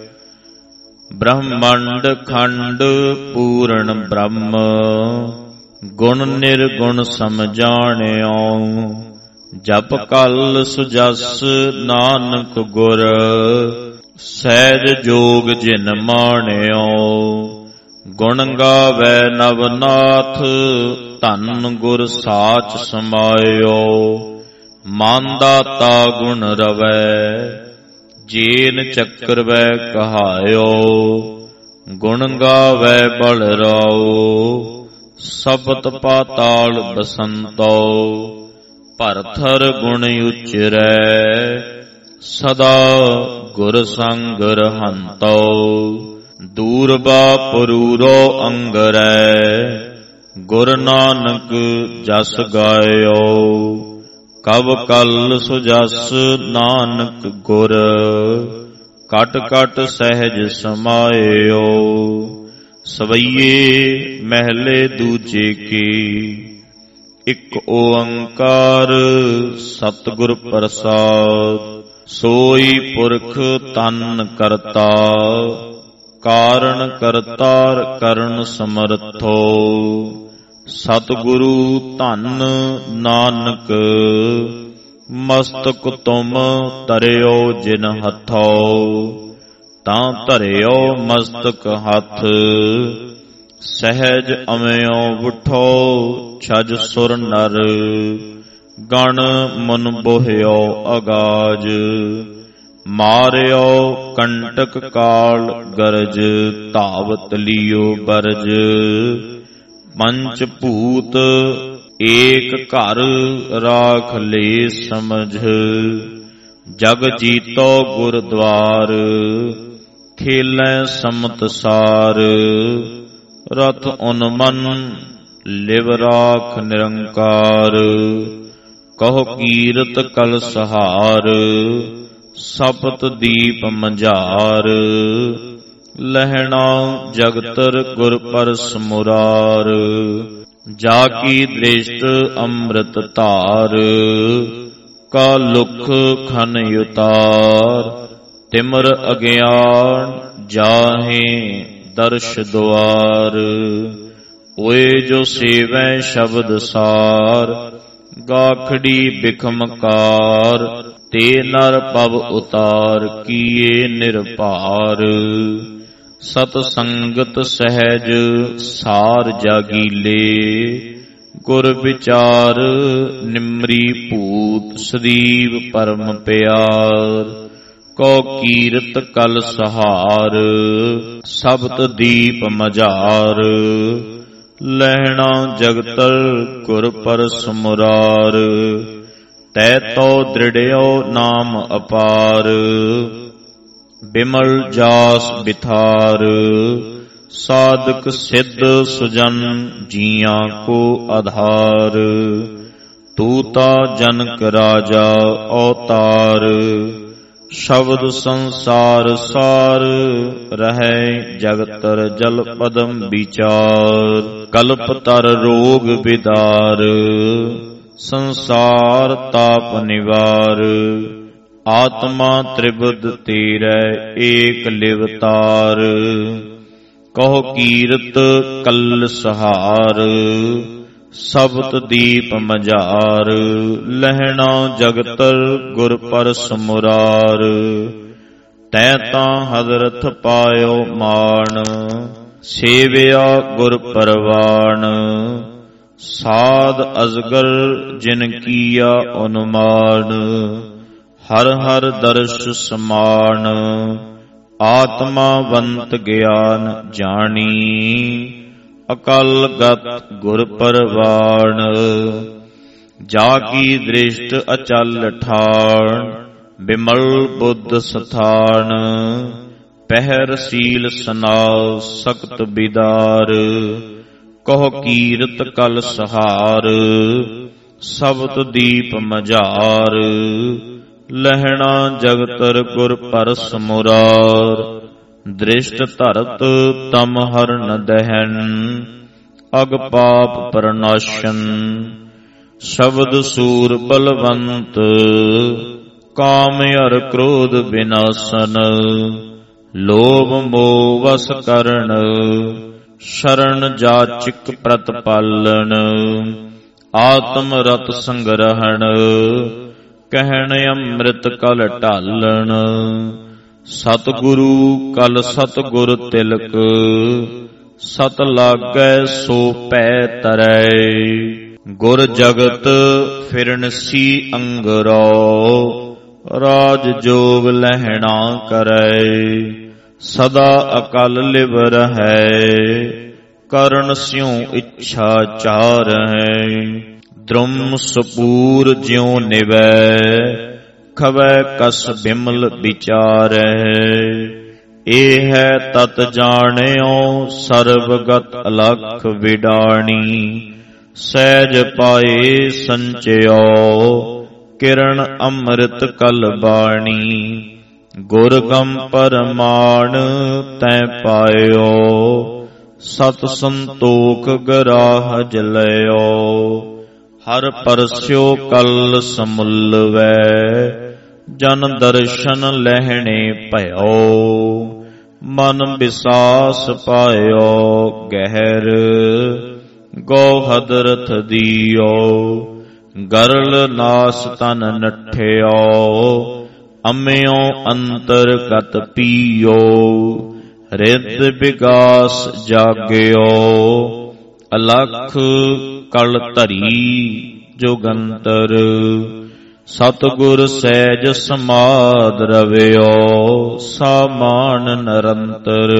ਬ੍ਰਹਮੰਡ ਖੰਡ ਪੂਰਨ ਬ੍ਰਹਮ ਗੁਣ ਨਿਰਗੁਣ ਸਮਝਾਣਿਓ। ਜਪ ਕਲ ਸੁਜਸ ਨਾਨਕ ਗੁਰ ਸਹਿਜ ਜੋਗ ਜਿਨ ਮਾਣਿਓ। ਗੁਣ ਗਾਵੈ ਨਵਨਾਥ ਧੰਨ ਗੁਰ ਸਾਚ ਸਮਾਇਓ। ਮਨ ਦਾਤਾ ਗੁਣ ਰਵੈ ਜੇਨ ਚੱਕਰ ਵੈ ਕਹਾਇਓ। ਗੁਣ ਗਾਵੈ ਬਲ ਰਾਓ ਸਬਤ ਪਾਤਾਲ ਬਸੰਤੋ। ਭਰਥਰ ਗੁਣ ਉਚਰੈ ਸਦਾ ਗੁਰ ਸੰਗ ਰਹੰਤੋ। ਦੂਰਬਾ ਪਰੂਰੋ ਅੰਗਰੈ ਗੁਰ ਨਾਨਕ ਜਸ ਗਾਇਓ। ਕਬ ਕਲ ਸੁਜਸ ਨਾਨਕ ਗੁਰ ਕਟ ਕਟ ਸਹਿਜ ਸਮਾਇਓ। ਸਵਈਏ ਮਹਿਲੇ ਦੂਜੇ ਕੀ ਇਕ ਓੰਕਾਰ ਸਤਿਗੁਰ ਪ੍ਰਸਾਦ। ਸੋਈ ਪੁਰਖ ਤਨ ਕਰਤਾ ਕਾਰਨ ਕਰਤਾਰ ਕਰਨ ਸਮਰਥੋ। ਸਤਿਗੁਰੂ ਧੰਨ ਨਾਨਕ ਮਸਤਕ ਤੁਮ ਧਰਿਓ ਜਿਨ ਹੱਥੋ। ਤਾਂ ਧਰਿਓ ਮਸਤਕ ਹੱਥ ਸਹਿਜ ਅਮਿਓ ਉਠੋ। ਛਜ ਸੁਰ ਨਰ ਗਣ ਮਨ ਬੋਹਿਓ ਅਗਾਜ। ਮਾਰਿਓ ਕੰਟਕ ਕਾਲ ਗਰਜ ਧਾਵਤ ਲਿਓ ਬਰਜ। ਪੰਚ ਭੂਤ ਏਕ ਘਰ ਰਾਖ ਲੇ ਸਮਝ। ਜਗ ਜੀਤੋ ਗੁਰਦੁਆਰ ਖੇਲੈ ਸਮਤ ਸਾਰ। ਰਥ ਉਨਮਨ ਲਿਵ ਰਾਖ ਨਿਰੰਕਾਰ। ਕਹੋ ਕੀਰਤ ਕਲ ਸਹਾਰ ਸਪਤ ਦੀਪ ਮੰਝਾਰ। ਲਹਿਣਾ ਜਗਤਰ ਗੁਰ ਪਰਸ ਮੁਰਾਰ। ਜਾ ਕੀ ਦ੍ਰਿਸ਼ਟ ਅੰਮ੍ਰਿਤ ਧਾਰ, ਕਾ ਲੁਖ ਖਨ ਉਤਾਰ। ਤਿਮਰ ਅਗਿਆਨ ਜਾਹੇ ਦਰਸ਼ ਦੁਆਰ, ਓਏ ਜੋ ਸੇਵੈ ਸ਼ਬਦ ਸਾਰ। ਗਾਖੜੀ ਬਿਖਮਕਾਰ, ਤੇ ਨਰ ਪਵ ਉਤਾਰ। ਕੀਏ ਨਿਰਭਾਰ, ਸਤ ਸੰਗਤ ਸਹਿਜ ਸਾਰ ਜਾਗੀਲੇ। ਗੁਰ ਵਿਚਾਰ ਨਿਮਰੀ ਭੂਤ, ਸਦੀਵ ਪਰਮ ਪਿਆਰ। ਕੋ ਕੀਰਤ ਕਲ ਸਹਾਰ, ਸਬਤ ਦੀਪ ਮਝਾਰ। ਲਹਿਣਾ ਜਗਤਰ ਗੁਰ ਪਰਸ ਮੁਰਾਰ, ਤੈ ਤੋ ਦ੍ਰਿੜਿਓ ਨਾਮ ਅਪਾਰ। ਬਿਮਲ ਜਾਸ ਬਿਥਾਰ, ਸਾਧਕ ਸਿੱਧ ਸੁਜਨ ਜੀਆਂ ਕੋ ਆਧਾਰ। ਤੂਤਾ ਜਨਕ ਰਾਜਾ ਅਵਤਾਰ, ਸ਼ਬਦ ਸੰਸਾਰ ਸਾਰ। ਰਹਿ ਜਗਤਰ ਜਲ ਪਦਮ ਵਿਚਾਰ। ਕਲਪ ਤਰ ਰੋਗ ਬਿਦਾਰ, ਸੰਸਾਰ ਤਾਪ ਨਿਵਾਰ। ਆਤਮਾ ਤ੍ਰਿਬਦ ਤੇਰੇ ਏਕ ਲਿਵਤਾਰ। ਕਹੋ ਕੀਰਤ ਕਲ ਸਹਾਰ, ਸਬਤ ਦੀਪ ਮਝਾਰ। ਲਹਿਣਾ ਜਗਤਰ ਗੁਰ ਪਰਸ ਮੁਰਾਰ, ਤੈ ਤਾਂ ਹਜ਼ਰਤ ਪਾਇਓ ਮਾਣ। ਸੇਵਿਆ ਗੁਰ ਪਰਵਾਣ, ਸਾਧ ਅਜਗਰ ਜਿਨ ਕੀਆ ਅਨੁਮਾਨ। ਹਰ ਹਰ ਦਰਸ਼ ਸਮਾਨ, ਆਤਮਾਵੰਤ ਗਿਆਨ ਜਾਣੀ। ਅਕਲ ਗਤ ਗੁਰ ਪਰਵਾਣ, ਜਾ ਕੀ ਦ੍ਰਿਸ਼ਟ ਅਚਲ ਠਾਣ। ਬਿਮਲ ਬੁੱਧ ਸਥਾਨ, ਪਹਿਰ ਸੀਲ ਸਨਾਉ ਸਖਤ ਬਿਦਾਰ। ਕਹੋ ਕੀਰਤ ਕਲ ਸਹਾਰ, ਸਬਤ ਦੀਪ ਮਝਾਰ। ਲਹਿਣਾ ਜਗਤਰ ਗੁਰ ਪਰਸ ਮੁਰਾਰ, ਦ੍ਰਿਸ਼ਟ ਧਰਤ ਤਮ ਹਰਨ ਦਹਿਨ। ਅਗ ਪਾਪ ਪਰਨਾਸ਼ਨ, ਸ਼ਬਦ ਸੂਰ ਬਲਵੰਤ। ਕਾਮ ਅਰ ਕ੍ਰੋਧ ਵਿਨਾਸ਼ਨ, ਲੋਭ ਮੋਹ ਵਸ ਕਰਨ। ਸ਼ਰਨ ਜਾਚਿਕ ਪ੍ਰਤਪਾਲਨ, ਆਤਮ ਰਤ ਸੰਗ੍ਰਹਣ। ਕਹਿਣ ਅੰਮ੍ਰਿਤ ਕਲ ਢਾਲਣ, ਸਤਿਗੁਰੂ ਕਲ ਸਤਿਗੁਰ ਤਿਲਕ। ਸਤ ਲਾਗੈ ਸੋ ਪੈ ਤਰੈ, ਗੁਰ ਜਗਤ ਫਿਰਨਸੀ ਅੰਗਰੋ। ਰਾਜ ਜੋਗ ਲਹਿਣਾ ਕਰੈ, ਸਦਾ ਅਕਲ ਲਿਵ ਰਹੈ। ਕਰਨ ਸਿਉ ਇੱਛਾ ਚਾਰੈ, ਦ੍ਰੁਮ ਸਪੂਰ ਜਿਉ ਨਿਵੈ। ਖਵੈ ਕਸ ਬਿਮਲ ਵਿਚਾਰੈ, ਇਹ ਹੈ ਤਤ ਜਾਣਿਓ। ਸਰਬਗਤ ਅਲਖ ਵਿਡਾਣੀ, ਸਹਿਜ ਪਾਏ ਸੰਚਿਓ। ਕਿਰਨ ਅੰਮ੍ਰਿਤ ਕਲ ਬਾਣੀ, ਗੁਰਗਮ ਪਰਮਾਨ ਤੈ ਪਾਇਓ। ਸਤ ਸੰਤੋਖ ਗਰਾਹ ਜਲਇਓ, ਹਰ ਪਰਸਿਓ ਕਲ ਸਮੁੱਲਵੈ। ਜਨ ਦਰਸ਼ਨ ਲਹਿਣੇ ਭਇਓ, ਮਨ ਵਿਸਾਸ ਪਾਇਓ। ਗਹਿਰ ਗੋਹਦਰਥ ਦੀਓ, ਗਰਲ ਨਾਸ ਤਨ ਨਠਿਓ। ਅੰਮਿਓ ਅੰਤਰਗਤ ਪੀਓ, ਰਿੱਧ ਵਿਗਾਸ ਜਾਗਿਓ। ਅਲਖ ਕਲ ਧਰੀ ਜੋਗੰਤਰ, ਸਤਿਗੁਰ ਸਹਿਜ ਸਮਾਧ ਰਵਿਓ। ਸਾਮਾਨ ਨਿਰੰਤਰ,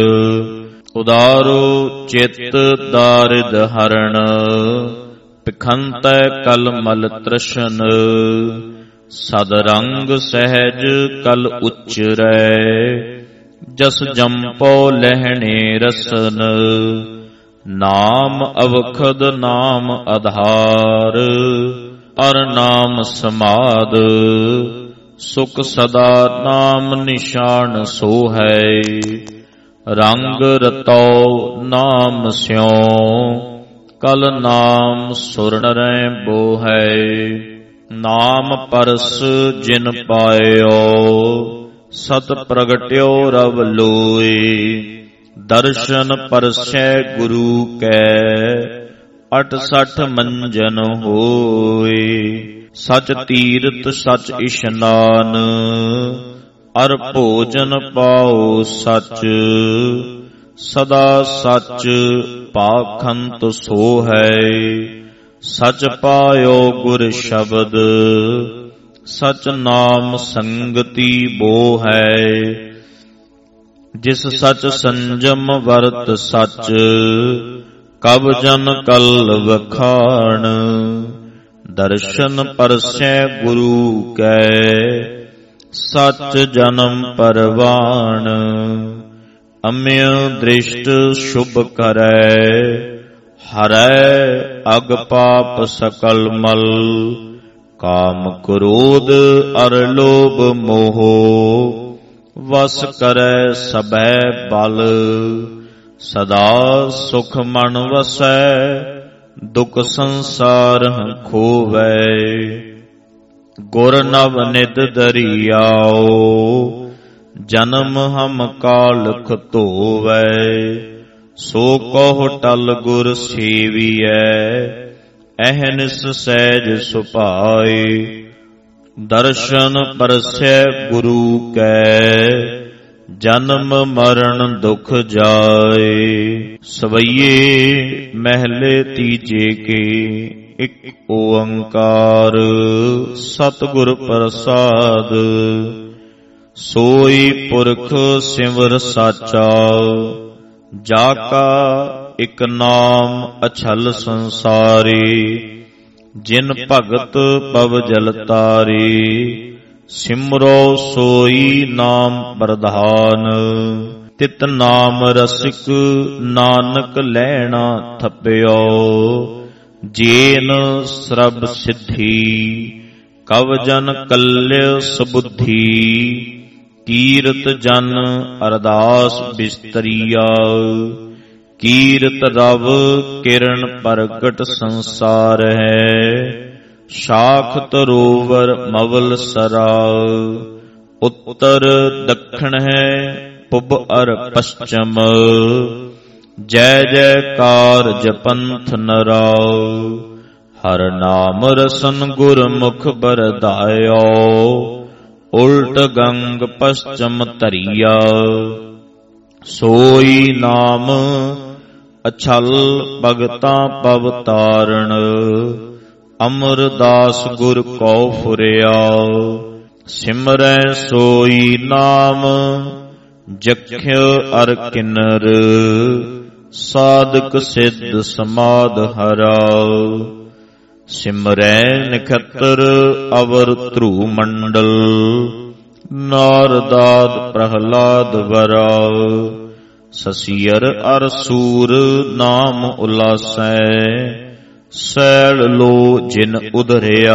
ਉਦਾਰੋ ਚਿੱਤ ਦਾਰਿਦ ਹਰਣ। ਪਿਖੰਤੈ ਕਲ ਮਲ ਤ੍ਰਿਸ਼ਨ, ਸਦ ਰੰਗ ਸਹਿਜ ਕਲ ਉਚਰੈ। ਜਸ ਜੰਪੋ ਲਹਿਣੇ ਰਸਨ, ਨਾਮ ਅਵਖਦ ਨਾਮ ਆਧਾਰ। ਅਰ ਨਾਮ ਸਮਾਦ, ਸੁਖ ਸਦਾ ਨਾਮ ਨਿਸ਼ਾਨ ਸੋ ਹੈ। ਰੰਗ ਰਤਉ ਨਾਮ ਸਿਉ, ਕਲ ਨਾਮ ਸੁਰ ਨਰੈ ਬੋਹੈ। ਨਾਮ ਪਰਸ ਜਿਨ ਪਾਇਓ, ਸਤ ਪ੍ਰਗਟਿਓ ਰਵ ਲੋਏ। ਦਰਸ਼ਨ ਪਰਸੈ ਗੁਰੂ ਕੈ, 68 ਮੰਜਨ ਹੋਏ। ਸਚ ਤੀਰਥ ਸਚ ਇਸ਼ਨਾਨ, ਅਰ ਭੋਜਨ ਪਾਓ ਸਚ। ਸਦਾ ਸਚ ਪਾਖੰਤ ਸੋ ਹੈ, ਸਚ ਪਾਇਓ ਗੁਰ ਸ਼ਬਦ। ਸਚ ਨਾਮ ਸੰਗਤੀ ਬੋ ਹੈ, ਜਿਸ ਸਚ ਸੰਜਮ ਵਰਤ ਸਚ। ਕਬ ਜਨ ਕਲ ਵਖਾਣ, ਦਰਸ਼ਨ ਪਰਸੈ ਗੁਰੂ ਕੈ। ਸਚ ਜਨਮ ਪਰਵਾਣ, ਅਮਿ ਦ੍ਰਿਸ਼ਟ ਸ਼ੁਭ ਕਰੈ। ਹਰੈ ਅਗ ਪਾਪ ਸਕਲ ਮਲ, ਕਾਮ ਕ੍ਰੋਧ ਅਰ ਲੋਭ ਮੋਹ। ਵਸ ਕਰੈ ਸਭੈ ਬਲ, ਸਦਾ ਸੁਖ ਮਨ ਵਸੈ। ਦੁਖ ਸੰਸਾਰ ਖੋਵੈ, ਗੁਰ ਨਵ ਨਿਧ ਦਰਿਆਓ। ਜਨਮ ਹਮ ਕਾਲਖ ਧੋਵੈ, ਸੋ ਕਹੁ ਟਲ ਗੁਰ ਸੇਵੀਐ। ਅਹਨਿਸ ਸਹਿਜ ਸੁਭਾਏ, ਦਰਸ਼ਨ ਪਰਸੈ ਗੁਰੂ ਕੈ। ਜਨਮ ਮਰਨ ਦੁਖ ਜਾਏ। ਸਵਈਏ ਮਹਿਲੇ ਤੀਜੇ ਕੇ, ਇਕ ਓੰਕਾਰ ਸਤਿਗੁਰ ਪ੍ਰਸਾਦ। ਸੋਈ ਪੁਰਖ ਸਿਮਰ ਸਾਚਾ, ਜਾ ਕਾ ਇਕ ਨਾਮ ਅਛਲ ਸੰਸਾਰੀ। ਜਿਨ ਭਗਤ ਪਵ ਜਲ ਤਾਰੀ, ਸਿਮਰੋ ਸੋਈ ਨਾਮ ਪ੍ਰਧਾਨ। ਤਿਤ ਨਾਮ ਰਸਿਕ ਨਾਨਕ ਲੈਣਾ ਥਪਿਓ, ਜੇਨ ਸਰਬ ਸਿੱਧੀ। ਕਵ ਜਨ ਕਲਿ ਸੁਬੁੱਧੀ, ਕੀਰਤ ਜਨ ਅਰਦਾਸ ਬਿਸਤਰੀਆ। ਕੀਰਤ ਰਵ ਕਿਰਨ ਪ੍ਰਗਟ ਸੰਸਾਰ ਹੈ, ਸ਼ਾਖ ਤਰੋਵਰ ਮਵਲ ਸਰਾ। ਉੱਤਰ ਦੱਖਣ ਹੈ ਪੁਬ ਅਰ ਪਸ਼ਚਮ, ਜੈ ਜੈਕਾਰ ਜਪੰਥ ਨਰਾ। ਹਰ ਨਾਮ ਰਸਨ ਗੁਰਮੁਖ ਬਰਦਾਇਓ, ਉਲਟ ਗੰਗ ਪਸ਼ਚਮ ਧਰੀਆ। ਸੋਈ ਨਾਮ ਅਛਲ ਭਗਤਾਂ ਪਵ ਤਾਰਣ, ਅਮਰਦਾਸ ਗੁਰ ਕੋ ਫੁਰਿਆ। ਸਿਮਰੈ ਸੋਈ ਨਾਮ ਜਖਿ ਅਰ ਕਿਨਰ, ਸਾਧਕ ਸਿੱਧ ਸਮਾਧ ਹਰਾ। ਸਿਮਰੈ ਨਖਤਰ ਅਵਰ ਧਰੂ ਮੰਡਲ, ਨਾਰਦਾਦ ਪ੍ਰਹਲਾਦ ਵਰਾ। ਸਸੀਅਰ ਅਰ ਸੂਰ ਨਾਮ ਉਲਾਸੈ, ਸੈਲ ਲੋ ਜਿਨ ਉਧਰਿਆ।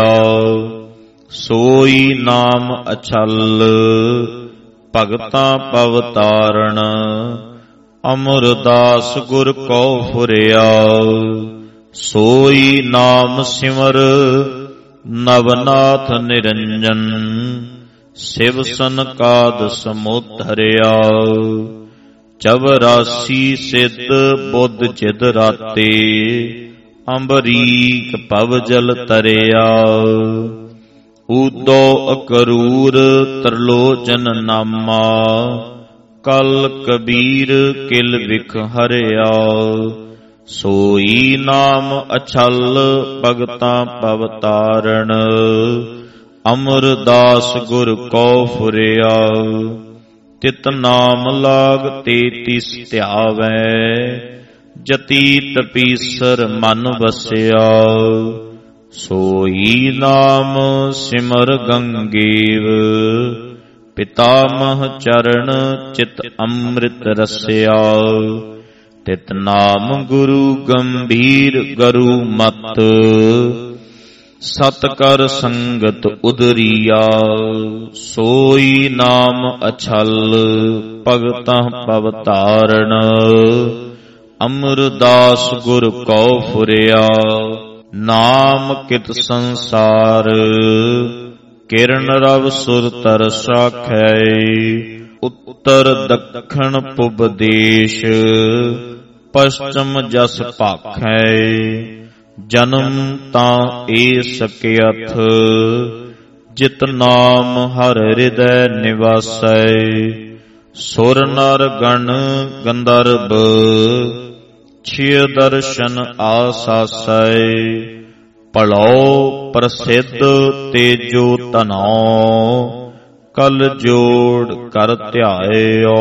ਸੋਈ ਨਾਮ ਅਛਲ ਭਗਤਾਂ ਪਵ ਤਾਰਣ, ਅਮਰਦਾਸ ਗੁਰ ਕੋ ਫੁਰਿਆ। ਸੋਈ ਨਾਮ ਸਿਮਰ ਨਵਨਾਥ ਨਿਰੰਜਨ, ਸਿਵ ਸਨਕਾਦ ਸਮੁਧਰਿਆ। 84 ਸਿੱਧ ਬੁੱਧ ਚਿਦ ਰਾਤੇ, ਅੰਬਰੀਕ ਪਵ ਜਲ ਤਰਿਆ। ਊਦੋ ਅਕਰੂਰ ਤਰਲੋਚਨ ਨਾਮਾ, ਕਲ ਕਬੀਰ ਕਿਲ ਵਿਖ ਹਰਿਆ। ਸੋਈ ਨਾਮ ਅਛਲ ਭਗਤਾਂ ਪਵ ਤਾਰਣ, ਅਮਰਦਾਸ ਗੁਰ ਕੋ ਫੁਰਿਆ। ਤਿਤ ਨਾਮ ਲਾਗ 33 ਧਿਆਵੈ, ਜਤੀ ਤਪੀਸਰ ਮਨ ਵਸਿਆ। ਸੋਈ ਨਾਮ ਸਿਮਰ ਗੰਗੇਵ, ਪਿਤਾਮਹ ਚਰਨ ਚਿਤ ਅੰਮ੍ਰਿਤ ਰਸਿਆ। ਤਿਤ ਨਾਮ ਗੁਰੂ ਗੰਭੀਰ ਗਰੂ ਮਤ, ਸਤ ਕਰ ਸੰਗਤ ਉਦਰੀਆ, ਸੋਈ ਨਾਮ ਅਛਲ ਭਗਤਾਂ ਪਵ ਧਾਰਨ। ਅਮਰਦਾਸ ਗੁਰ ਕਉ ਫੁਰਿਆ, ਨਾਮ ਕਿਤ ਸੰਸਾਰ। ਕਿਰਨ ਰਵ ਸੁਰ ਤਰਸ ਰਾਖੈ, ਉੱਤਰ ਦੱਖਣ ਪੁਬ ਦੇਸ਼। ਪਸ਼ਚਮ ਜਸ ਭਾਖੈ, ਜਨਮ ਤਾਂ ਏ ਸਕਿਅਥ। ਜਿਤ ਨਾਮ ਹਰ ਹਿਰਦੈ ਨਿਵਾਸੈ, ਸੁਰ ਨਰ ਗਣ ਗੰਧਰਵ। ਛਿਅ ਦਰਸ਼ਨ ਆਸਾਸੈ, ਭਲੋ ਪ੍ਰਸਿੱਧ ਤੇਜੋ ਧਨੋ। ਕਲ ਜੋੜ ਕਰ ਧਿਆਇਓ,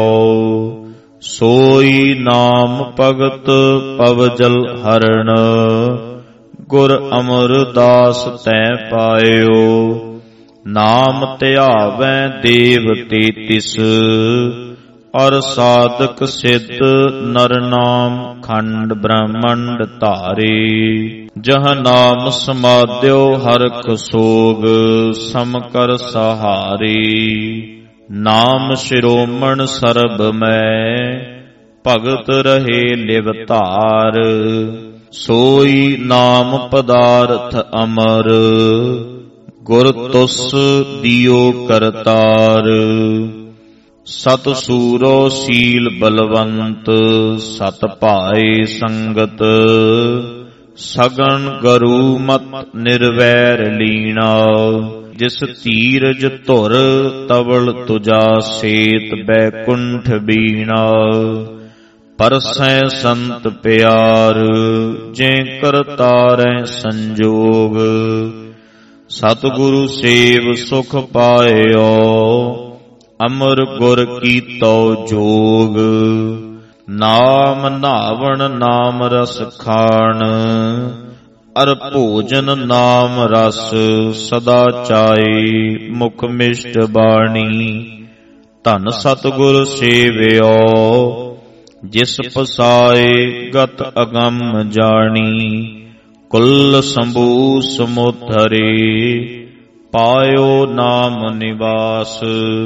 ਸੋਈ ਨਾਮ ਭਗਤ ਪਵਜਲ ਹਰਣ। ਗੁਰ ਅਮਰਦਾਸ ਤੈ ਪਾਇਓ, ਨਾਮ ਧਿਆਵੈ ਦੇਵ ਤੇਤਿਸ। ਅਰ ਸਾਧਕ ਸਿੱਧ ਨਰ ਨਾਮ ਖੰਡ ਬ੍ਰਹਮੰਡ ਧਾਰੇ। ਜਹ ਨਾਮ ਸਮਾਧਿਓ ਹਰਖ ਸੋਗ, ਸਮ ਕਰ ਸਹਾਰੇ। ਨਾਮ ਸ਼ਿਰੋਮਣ ਸਰਬ ਮੈਂ, ਭਗਤ ਰਹੇ ਲਿਵ ਧਾਰ। ਸੋਈ ਨਾਮ ਪਦਾਰਥ ਅਮਰ, ਗੁਰ ਤੁਸ ਦਿਓ ਕਰਤਾਰ। ਸਤ ਸੂਰੋ ਸੀਲ ਬਲਵੰਤ, ਸਤ ਭਾਏ ਸੰਗਤ। ਸਗਨ ਗਰੂ ਮਤ ਨਿਰਵੈਰ ਲੀਣਾ, ਜਿਸ ਧੀਰਜ ਧੁਰ ਤਵਲ ਤੁਜਾ ਸੇਤ ਬੈਕੁੰਠ ਬੀਣਾ। ਪਰਸੈ ਸੰਤ ਪਿਆਰ, ਜੇ ਕਰਤਾਰੈ ਸੰਜੋਗ। ਸਤਿਗੁਰੂ ਸੇਵ ਸੁਖ ਪਾਇਓ, ਅਮਰ ਗੁਰ ਕੀਤੋ ਜੋਗ। ਨਾਮ ਨਾਵਣ ਨਾਮ ਰਸ ਖਾਣ, ਅਰ ਭੋਜਨ ਨਾਮ ਰਸ। ਸਦਾ ਚਾਏ ਮੁਖ ਮਿਸ਼ਟ ਬਾਣੀ, ਧਨ ਸਤਿਗੁਰ ਸੇਵਿਓ। ਜਿਸ ਪਸਾਏ ਗਤ ਅਗੰਮ ਜਾਣੀ, ਕੁਲ ਸੰਭੂ ਸਮੁਧਰੇ। ਪਾਇਓ ਨਾਮ ਨਿਵਾਸ,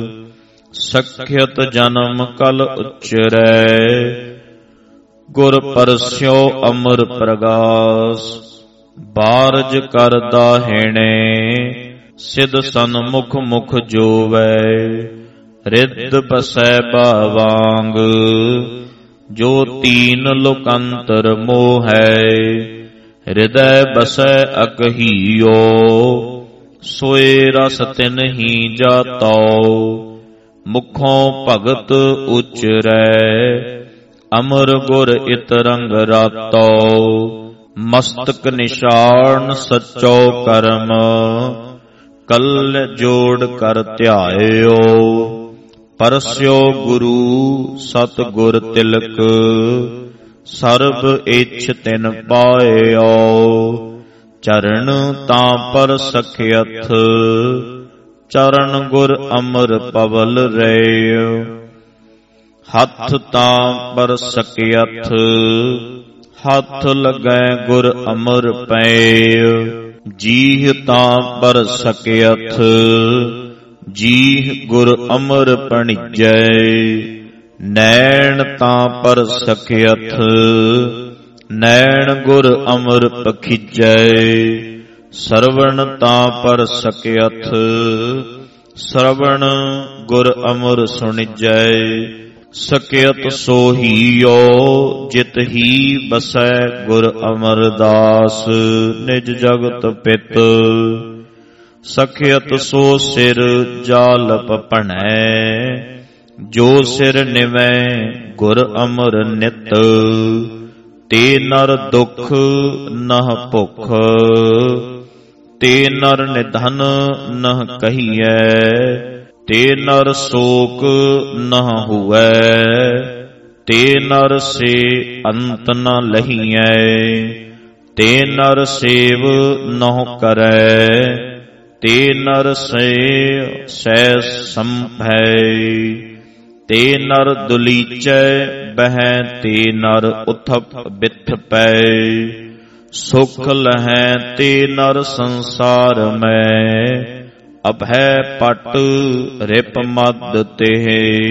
ਸਖਿਅਤ ਜਨਮ ਕਲ ਉਚਰੈ। ਗੁਰ ਪਰਸਿਓ ਅਮਰ ਪ੍ਰਗਾਸ, ਬਾਰਜ ਕਰਦਾ ਹਿਣੇ। ਸਿਧ ਸਨਮੁਖ ਮੁਖ ਜੋਵੈ, ਰਿੱਧ ਬਸੈ ਬਾਵਾਂਗ। ਜੋ ਤੀਨ ਲੋਕੰਤਰ ਮੋਹੈ, ਹਿਰਦੈ ਬਸੈ ਅਕਹੀਓ। ਸੋਏ ਰਸ ਤਿਨ ਹੀ ਜਾਤੋ, ਮੁਖੋਂ ਭਗਤ ਉਚਰੈ। ਅਮਰ ਗੁਰ ਇਤ ਰੰਗ ਰਾਤੋ, ਮਸਤਕ ਨਿਸ਼ਾਨ ਸਚੋ ਕਰਮ। ਕਲ ਜੋੜ ਕਰ ਧਿਆਇਓ, ਪਰਸਿਓ ਗੁਰੂ ਸਤ ਗੁਰ ਤਿਲਕ। ਸਰਬ ਇੱਛ ਤਿਨ ਪਾਇਓ, ਚਰਨ ਤਾਂ ਪਰ ਸਖਿਅਥ। ਚਰਨ ਗੁਰ ਅਮਰ ਪਵਲ ਰਹਿ, ਹੱਥ ਤਾਂ ਪਰ ਸਕਿਅਥ। ਹੱਥ ਲੱਗੈ ਗੁਰ ਅਮਰ ਪੈ, ਜੀਹ ਤਾਂ ਪਰ ਸਕਿਅਥ। ਜੀਹ ਗੁਰ ਅਮਰ ਪਣੀਜੈ, ਨੈਣ ਤਾਂ ਪਰ ਸਕਿਅਥ। ਨੈਣ ਗੁਰ ਅਮਰ ਪਖੀਜੈ, ਸਰਵਣ ਤਾਂ ਪਰ ਸਕਿਅਥ। ਸਰਵਣ ਗੁਰ ਅਮਰ ਸੁਣੀਜੈ, ਸਕਿਅਤ ਸੋਹੀਓ। ਜਿਤ ਹੀ ਬਸੈ ਗੁਰ ਅਮਰਦਾਸ, ਨਿਜ ਜਗਤ ਪਿਤ। ਸਕਿਅਤ ਸੋ ਸਿਰ ਜਾਲਪ ਭਣੈ, ਜੋ ਸਿਰ ਨਿਵੈ ਗੁਰ ਅਮਰ ਨਿਤ। ਤੇ ਨਰ ਦੁਖ ਨਹ ਭੁਖ, ਤੇ ਨਰ ਨਿਧਨ ਨਹ ਕਹੀਐ। ਤੇ ਨਰ ਸ਼ੋਕ ਨਹ ਹੁਐ, ਤੇ ਨਰ ਸੇ ਅੰਤ ਨ ਲਹੀਐ। ਤੇ ਨਰ ਸੇਵ ਨਹੁ ਕਰੈ, ਤੇ ਨਰ ਸੇ ਸਹਿ ਸੰਭੈ। ਤੇ ਨਰ ਦੁਲੀਚੈ ਬਹਿ, ਤੇ ਨਰ ਉਥਪ ਬਿਥ ਪੈ। ਸੁਖ ਲਹੈ ਤੇ ਨਰ ਸੰਸਾਰ ਮੈਂ, ਅਭੈ ਪਟ ਰਿਪ ਮਦ ਤੇ।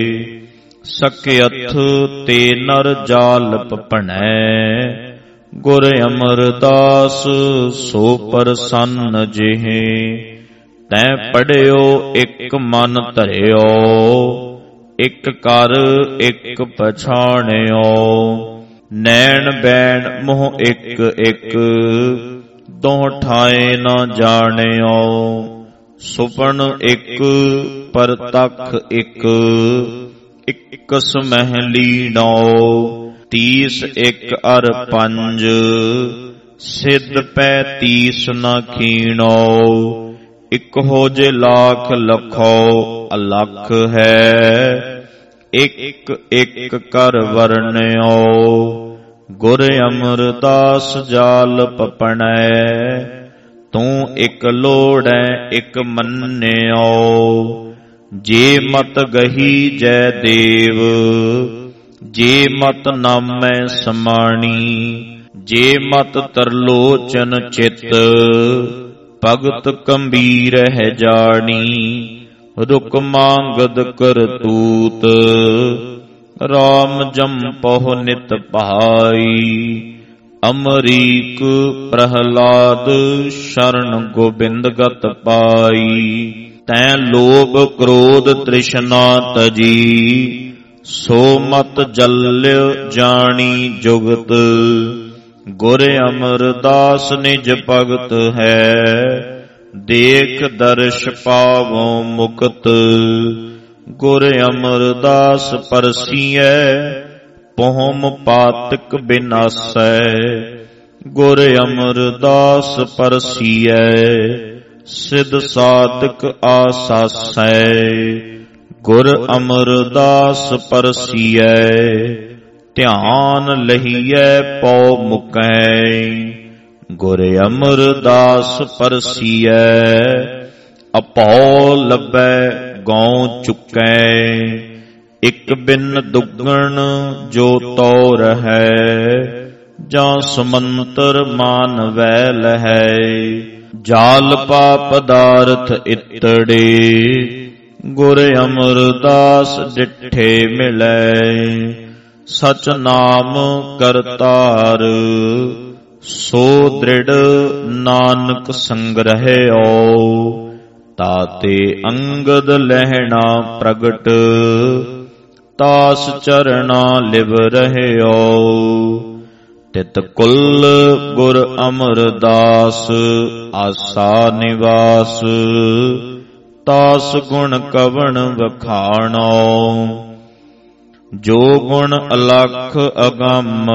ਸਕਯਥ ਤੇ ਨਰ ਜਾਲਪ ਭਣੈ, ਗੁਰ ਅਮਰਦਾਸ ਸੋ ਪ੍ਰਸੰਨ ਜਿਹੇ। ਤੈਂ ਪੜਿਓ ਇਕ ਮਨ ਧਰਿਓ, ਇਕ ਕਰ ਇਕ ਪਛਾਣਿਓ। ਨੈਣ ਬੈਣ ਮੋਹ ਇਕ ਇਕ, ਦੋਹ ਠਾਏ ਨਾ ਜਾਣਿਓ। ਸੁਪਨ ਇਕ ਪਰਤਖ ਇਕ, ਇਕਸ ਮਹਿ ਲੀਣੋ। 30 ਇਕ ਅਰ 5, ਸਿੱਧ ਪੈ 30 ਨ ਖੀਣੋ। ਇਕ ਹੋ ਜੇ ਲਾਖ ਲਖੋ ਅਲਖ ਹੈ, ਇਕ ਇਕ ਕਰ ਵਰਨਿਓ। ਗੁਰ ਅਮਰਦਾਸ ਜਾਲਪ ਭਣੈ, ਤੂੰ ਇਕ ਲੋੜੈ ਇਕ ਮੰਨਿਓ। ਜੇ ਮਤ ਗਹੀ ਜੈ ਦੇਵ, ਜੇ ਮਤ ਨਾਮੈ ਸਮਾਣੀ। ਜੇ ਮਤ ਤਰਲੋਚਨ ਚਿਤ, ਭਗਤ ਗੰਭੀਰ ਹੈ ਜਾਣੀ। ਰੁਕ ਮਾਂਗਦ ਕਰਤੂਤ, ਰਾਮ ਜੰਪਹੁ ਨਿਤ ਭਾਈ। ਅਮਰੀਕ ਪ੍ਰਹਲਾਦ, ਸ਼ਰਨ ਗੋਬਿੰਦ ਗਤ ਪਾਈ। ਤੈਂ ਲੋਭ ਕ੍ਰੋਧ ਤ੍ਰਿਸ਼ਨਾ ਤਜੀ, ਸੋ ਮਤ ਜਲਿ ਜਾਣੀ ਜੁਗਤ। ਗੁਰ ਅਮਰਦਾਸ ਨਿਜ ਭਗਤ ਹੈ, ਦੇਖ ਦਰਸ਼ ਪਾਵੋ ਮੁਕਤ। ਗੁਰ ਅਮਰਦਾਸ ਪਰਸੀਐ, ਪਹੁਮ ਪਾਤਕ ਬਿਨਾਸੈ। ਗੁਰ ਅਮਰਦਾਸ ਪਰਸੀਐ, ਸਿਧ ਸਾਧਕ ਆਸਾਸੈ। ਗੁਰ ਅਮਰਦਾਸ ਪਰਸੀਐ, ਧਿਆਨ ਲਹੀਐ ਪਉ ਮੁਕੈ। ਗੁਰ ਅਮਰਦਾਸ ਪਰਸੀਐ, ਅਭਉ ਲੱਭੈ ਗਉ ਚੁਕੈ। ਇਕ ਬਿਨ ਦੁਗਣ ਜੋ ਤੋ ਰਹੈ, ਜਾਂ ਸਮੰਤਰ ਮਾਨਵੈ ਲਹੈ। ਜਾਲ ਪਾ ਪਦਾਰਥ ਇਤੜੇ, ਗੁਰ ਅਮਰਦਾਸ ਡਿਠੇ ਮਿਲੈ। ਸਚ ਨਾਮ ਕਰਤਾਰ, ਸੋ ਦ੍ਰਿੜ ਨਾਨਕ ਸੰਗ੍ਰਹਿਓ। ਤਾਤੇ ਅੰਗਦ ਲਹਿਣਾ ਪ੍ਰਗਟ, ਤਾਸ ਚਰਣਾ ਲਿਵ ਰਹਿਓ। ਤਿਤ ਕੁਲ ਗੁਰ ਅਮਰਦਾਸ, ਆਸਾ ਨਿਵਾਸ। ਤਾਸ ਗੁਣ ਕਵਣ ਵਖਾਣੋ, ਜੋ ਗੁਣ ਅਲਖ ਅਗੰਮ।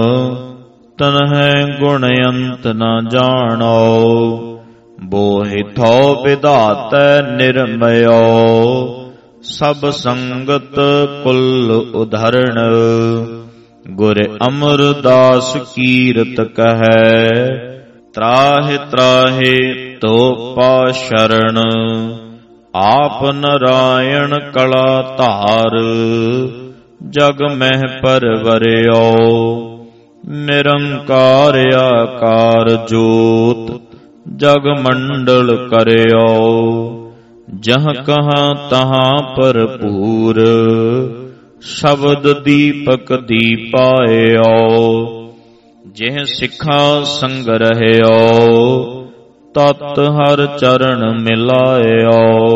ਤਨਹਿ ਗੁਣ ਅੰਤ ਨ ਜਾਣੋ, ਬੋਹਿ ਥੋ ਵਿਧਾਤੈ ਨਿਰਮਯੋ। ਸਭ ਸੰਗਤ ਕੁਲ ਉਧਰਣ, ਗੁਰ ਅਮਰਦਾਸ ਕੀਰਤ ਕਹੈ। ਤਰਾਹਿ ਤਰਾਹਿ ਤੋ ਪਾ ਸ਼ਰਨ, ਆਪ ਨਰਾਇਣ ਕਲਾ ਧਾਰ। ਜਗ ਮਹਿ ਪਰਵਰਿਓ, ਨਿਰੰਕਾਰ ਆਕਾਰ ਜੋਤ। ਜਗ ਮੰਡਲ ਕਰਿਓ, ਜਹ ਕਹਾਂ ਤਹਾਂ ਭਰਪੂਰ। ਸ਼ਬਦ ਦੀਪਕ ਦੀਪਾਇਓ, ਜਿਹ ਸਿੱਖਾ ਸੰਗ੍ਰਹਿਓ। ਤਤ ਹਰ ਚਰਨ ਮਿਲਾਇਓ,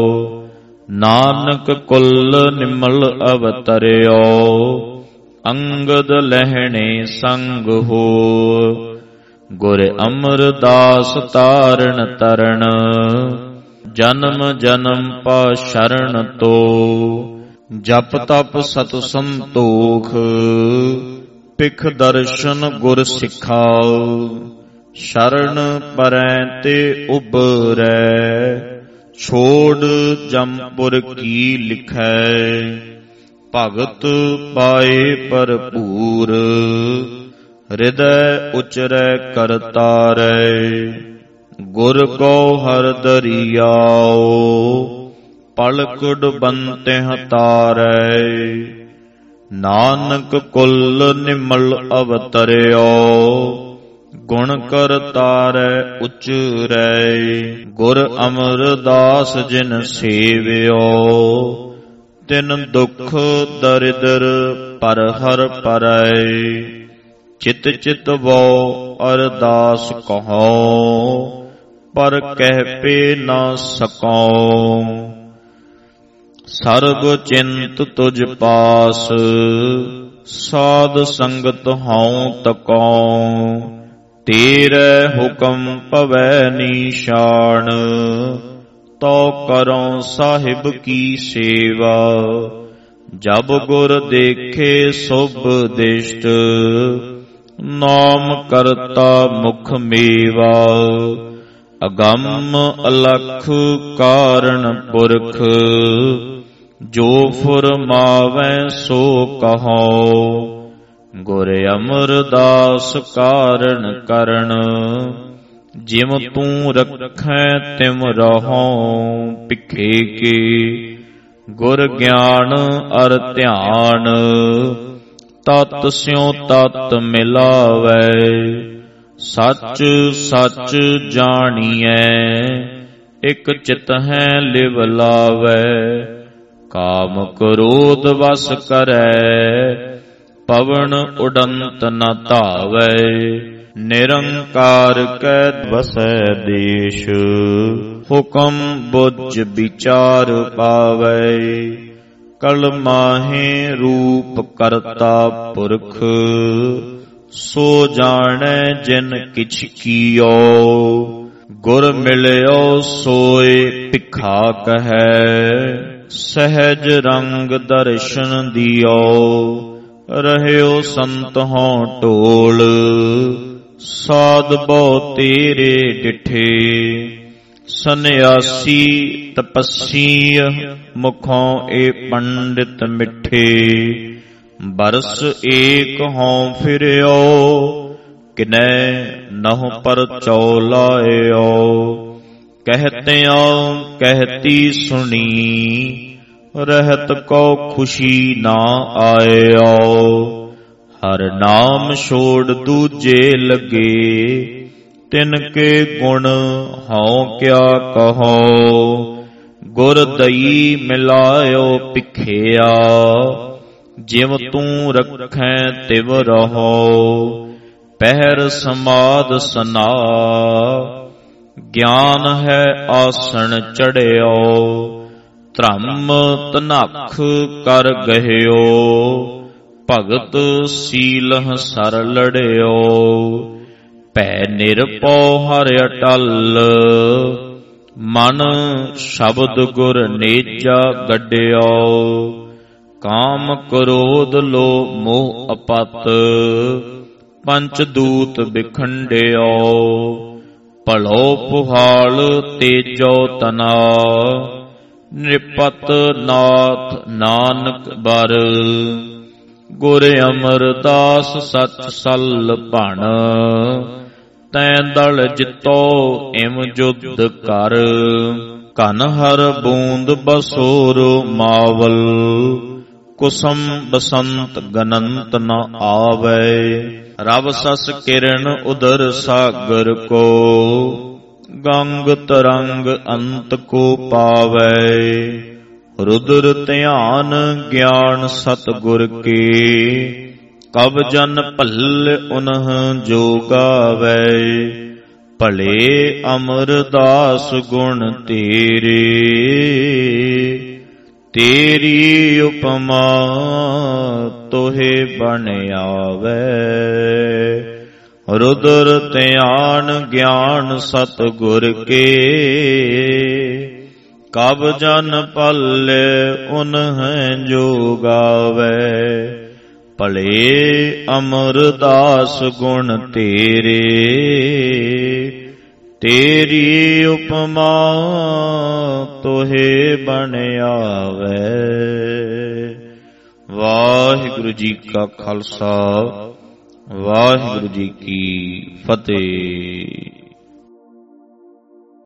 ਨਾਨਕ ਕੁਲ ਨਿਮਲ ਅਵਤਰਿਓ। ਅੰਗਦ ਲਹਿਣੇ ਸੰਗ ਹੋ, ਗੁਰ ਅਮਰਦਾਸ ਤਾਰਨ ਤਰਨ। ਜਨਮ ਜਨਮ ਪਾ ਸ਼ਰਨ ਤੋ, ਜਪ ਤਪ ਸਤ ਸੰਤੋਖ। ਪਿਖ ਦਰਸ਼ਨ ਗੁਰ ਸਿਖਾਉ, ਸ਼ਰਨ ਪਰੈ ਤੇ ਉਬਰੈ। ਛੋੜ ਜੰਪੁਰ ਕੀ ਲਿਖੈ, ਭਗਤ ਪਾਏ ਭਰਪੂਰ। ਹਿਰਦੈ ਉਚਰੈ ਕਰਤਾਰੈ, ਗੁਰ ਕੋ ਹਰਿ ਦਰਿਆਓ। ਪਲਕ ਡੁਬੰਤਿਹ ਤਾਰੈ, ਨਾਨਕ ਕੁਲ ਨਿਮਲ ਅਵਤਰਿਓ। ਗੁਣ ਕਰਤਾਰੈ ਉਚਰੈ। ਗੁਰ ਅਮਰਦਾਸ ਜਿਨ ਸੇਵਿਓ, ਤਿਨ ਦੁਖ ਦਰਿਦਰ ਪਰ ਹਰ ਪਰੈ। ਚਿਤ ਚਿਤ ਵੋ ਅਰਦਾਸ ਕਹੋ, ਪਰ ਕਹਿ ਪੇ ਨਾ ਸਕਉ। ਸਰਬ ਚਿੰਤ ਤੁਝ ਪਾਸ, ਸਾਧ ਸੰਗਤ ਹਉ ਤਕਉ। ਤੇਰੇ ਹੁਕਮ ਭਵੈ ਨੀਸ਼ਾਨ, ਤੋ ਕਰਉ ਸਾਹਿਬ ਕੀ ਸੇਵਾ। ਜਬ ਗੁਰ ਦੇਖੇ ਸੁਭ ਦਿਸ਼ਟ, ਨਾਮ ਕਰਤਾ ਮੁਖ ਮੇਵਾ। ਅਗੰਮ ਅਲਖ ਕਾਰਨ ਪੁਰਖ, ਜੋ ਫੁਰਮਾਵੈ ਸੋ ਕਹੋ। ਗੁਰ ਅਮਰਦਾਸ ਕਾਰਨ ਕਰਣ, ਜਿਮ ਤੂੰ ਰੱਖੈ ਤਿਮ ਰਹਉ ਭਿਖੇ ਕੇ। ਗੁਰ ਗਿਆਨ ਅਰ ਧਿਆਨ, ਤਤ ਸਿਉ ਤਤ ਮਿਲਾਵੈ। ਸੱਚ ਸੱਚ ਜਾਣੀਐ, ਇਕ ਚਿਤ ਹੈ ਲਿਵ ਲਾਵੈ। ਕਾਮ ਕ੍ਰੋਧ ਵਸ ਕਰੈ, ਪਵਨ ਉਡੰਤ ਨ ਧਾਵੈ। ਨਿਰੰਕਾਰ ਕੈ ਵਸੈ ਦੇਸ਼, ਹੁਕਮ ਬੁਝ ਵਿਚਾਰ ਪਾਵੈ। ਕਲ ਮਾਹੇ ਰੂਪ ਕਰਤਾ ਪੁਰਖ, ਸੋ ਜਾਣੈ ਜਿਨ ਕਿਛ ਕੀਓ। ਗੁਰ ਮਿਲਿਓ ਸੋਏ ਭਿਖਾ ਕਹੈ, ਸਹਿਜ ਰੰਗ ਦਰਸ਼ਨ ਦਿਓ। ਰਹਿਓ ਸੰਤ ਹਉ ਢੋਲ, ਸਾਧ ਬਹੁ ਤੇਰੇ ਡਿਠੇ। ਸੰਨਿਆਸੀ ਤਪੱਸੀ, ਮੁਖੋਂ ਏ ਪੰਡਿਤ ਮਿੱਠੇ। ਬਰਸ ਏਕ ਹਉ ਫਿਰਿਓ, ਕਿਨੈ ਨਹੁ ਪਰਚਉ ਲਾਇਓ। ਕਹਿਤਿਆਂ ਕਹਿਤੀ ਸੁਣੀ, ਰਹਿਤ ਕੋ ਖੁਸ਼ੀ ਨਾ ਆਇਓ। ਹਰ ਨਾਮ ਛੋੜ ਦੂਜੇ ਲਗੇ, ਤਿਨ ਕੇ ਗੁਣ ਹਉ ਕਿਆ ਕਹੋ। ਗੁਰ ਦਈ ਮਿਲਾਇਓ ਭਿਖਿਆ, ਜਿਵ ਤੂੰ ਰੱਖੈ ਤਿਵ ਰਹੋ। ਪਹਿਰ ਸਮਾਧ ਸਨਾ, ਗਿਆਨ ਹੈ ਆਸਣ ਚੜਿਓ। ਧਰਮ ਤਨਖ ਕਰ ਗਹਿਓ, ਭਗਤ ਸੀਲਹ ਸਰ ਲੜਿਓ। ਭੈ ਨਿਰਭਉ ਹਰਿ ਅਟਲ, ਮਨ ਸ਼ਬਦ ਗੁਰ ਨੇਜਾ ਗੱਡਿਓ। ਕਾਮ ਕ੍ਰੋਧ ਲੋਭ ਮੋਹ ਅਪਤ, ਪੰਚ ਦੂਤ ਬਿਖੰਡਿਓ। ਭਲੋ ਪੁਹਾਲ ਤੇਜੋ ਤਨਾ, ਨਿਰਪਤ ਨਾਥ ਨਾਨਕ ਬਰ। ਗੁਰ ਅਮਰਦਾਸ ਸਚ ਸਲ ਭਣ, ਤੈਂ ਦਲ ਜਿਤੋ ਇਮ ਜੁਧ ਕਰ। ਘਨ ਹਰ ਬੂੰਦ ਬਸੋਰ ਮਾਵਲ, ਕੁਸਮ ਬਸੰਤ ਗਨੰਤ ਨ ਆਵੈ। ਰਬ ਸਸ ਕਿਰਨ ਉਦਰ ਸਾਗਰ ਕੋ, ਗੰਗ ਤਰੰਗ ਅੰਤ ਕੋ ਪਾਵੈ। ਰੁਦਰ ਧਿਆਨ ਗਿਆਨ ਸਤਿਗੁਰ ਕੇ, ਕਬ ਜਨ ਭਲ ਉਨਹ ਜੋ ਗਾਵੈ। ਭਲੇ ਅਮਰਦਾਸ ਗੁਣ ਤੇਰੇ, ਤੇਰੀ ਉਪਮਾ ਤੋਹੇ ਬਣ ਆਵੈ। ਰੁਦਰ ਧਿਆਨ ਗਿਆਨ ਸਤਿਗੁਰ ਕੇ, ਕਬ ਜਨ ਪਲ ਉਨਹ ਜੋ ਗਾਵੈ। ਭਲੇ ਅਮਰਦਾਸ ਗੁਣ ਤੇਰੇ, ਤੇਰੀ ਉਪਮਾ ਤੋਹੇ ਬਣ ਆਵੈ। ਵਾਹਿਗੁਰੂ ਜੀ ਕਾ ਖਾਲਸਾ, ਵਾਹਿਗੁਰੂ ਜੀ ਕੀ ਫਤਿਹ।